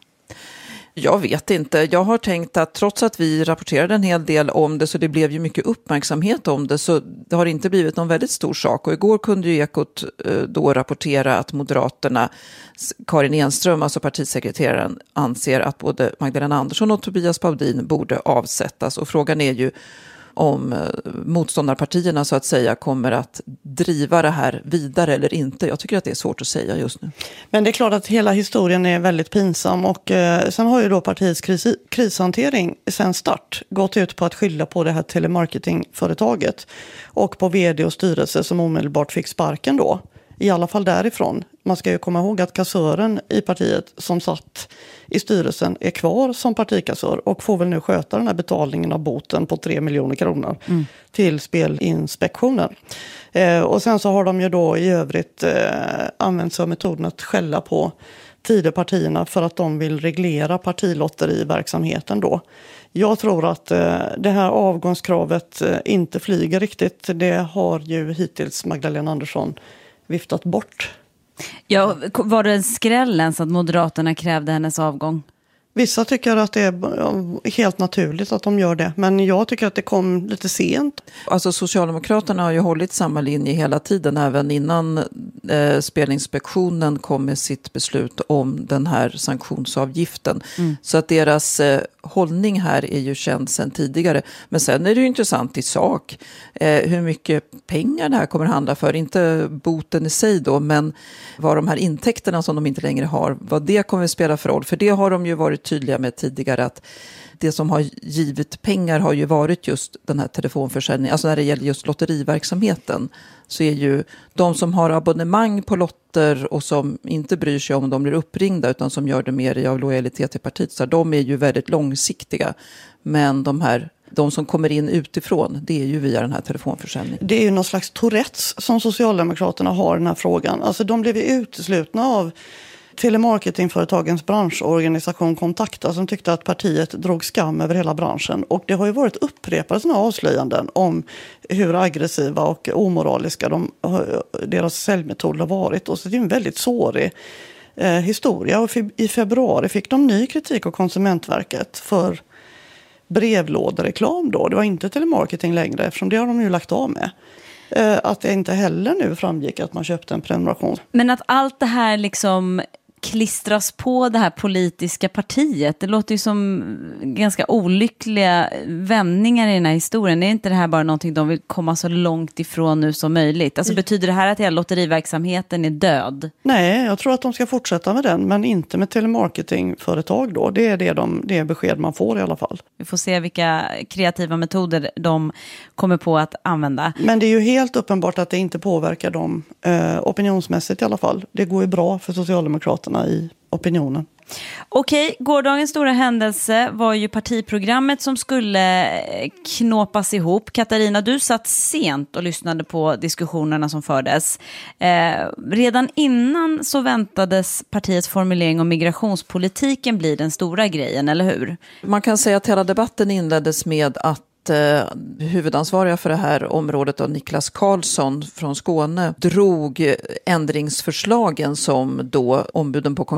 Jag vet inte. Jag har tänkt att trots att vi rapporterade en hel del om det så det blev ju mycket uppmärksamhet om det så det har inte blivit någon väldigt stor sak. Och igår kunde ju Ekot då rapportera att Moderaterna, Karin Enström, alltså partisekreteraren, anser att både Magdalena Andersson och Tobias Baudin borde avsättas. Och frågan är ju om motståndarpartierna så att säga kommer att driva det här vidare eller inte. Jag tycker att det är svårt att säga just nu. Men det är klart att hela historien är väldigt pinsam och eh, sen har ju då partiets kris, krishantering sen start gått ut på att skylla på det här telemarketingföretaget och på vd och styrelse som omedelbart fick sparken då. I alla fall därifrån. Man ska ju komma ihåg att kassören i partiet som satt i styrelsen är kvar som partikassör och får väl nu sköta den här betalningen av boten på tre miljoner kronor mm. till Spelinspektionen. Eh, och sen så har de ju då i övrigt eh, använt sig av metoden att skälla på Tidöpartierna för att de vill reglera partilotteriverksamheten då. Jag tror att eh, det här avgångskravet eh, inte flyger riktigt. Det har ju hittills Magdalena Andersson viftat bort. Ja, var det en skräll ens att Moderaterna krävde hennes avgång? Vissa tycker att det är helt naturligt att de gör det, men jag tycker att det kom lite sent. Alltså Socialdemokraterna har ju hållit samma linje hela tiden, även innan eh, Spelinspektionen kom med sitt beslut om den här sanktionsavgiften. Mm. Så att deras eh, hållning här är ju känd sedan tidigare. Men sen är det ju intressant i sak eh, hur mycket pengar det här kommer att handla för. Inte boten i sig då, men vad de här intäkterna som de inte längre har, vad det kommer att spela för roll. För det har de ju varit tydliga med tidigare, att det som har givit pengar har ju varit just den här telefonförsäljningen. Alltså när det gäller just lotteriverksamheten så är ju de som har abonnemang på lotter och som inte bryr sig om de blir uppringda utan som gör det mer av lojalitet till partiet, så de är ju väldigt långsiktiga. Men de här de som kommer in utifrån, det är ju via den här telefonförsäljningen. Det är ju någon slags Tourettes som Socialdemokraterna har i den här frågan. Alltså de blev uteslutna av telemarketingföretagens branschorganisation Kontakta som tyckte att partiet drog skam över hela branschen. Och det har ju varit upprepade sådana avslöjanden om hur aggressiva och omoraliska de, deras säljmetod har varit. Och så det är en väldigt sårig eh, historia. Och i februari fick de ny kritik av Konsumentverket för brevlådereklam då. Det var inte telemarketing längre, eftersom det har de ju lagt av med. Eh, att det inte heller nu framgick att man köpte en prenumeration. Men att allt det här liksom klistras på det här politiska partiet, det låter ju som ganska olyckliga vändningar i den här historien. Är inte det här bara någonting de vill komma så långt ifrån nu som möjligt? Alltså betyder det här att hela lotteriverksamheten är död? Nej, jag tror att de ska fortsätta med den, men inte med telemarketingföretag då. Det är det, de, det är besked man får i alla fall. Vi får se vilka kreativa metoder de kommer på att använda. Men det är ju helt uppenbart att det inte påverkar dem eh, opinionsmässigt i alla fall. Det går ju bra för Socialdemokraterna i opinionen. Okej, gårdagens stora händelse var ju partiprogrammet som skulle knåpas ihop. Katarina, du satt sent och lyssnade på diskussionerna som fördes. Eh, redan innan så väntades partiets formulering om migrationspolitiken bli den stora grejen, eller hur? Man kan säga att hela debatten inleddes med att huvudansvariga för det här området av Niklas Karlsson från Skåne drog ändringsförslagen som då ombuden på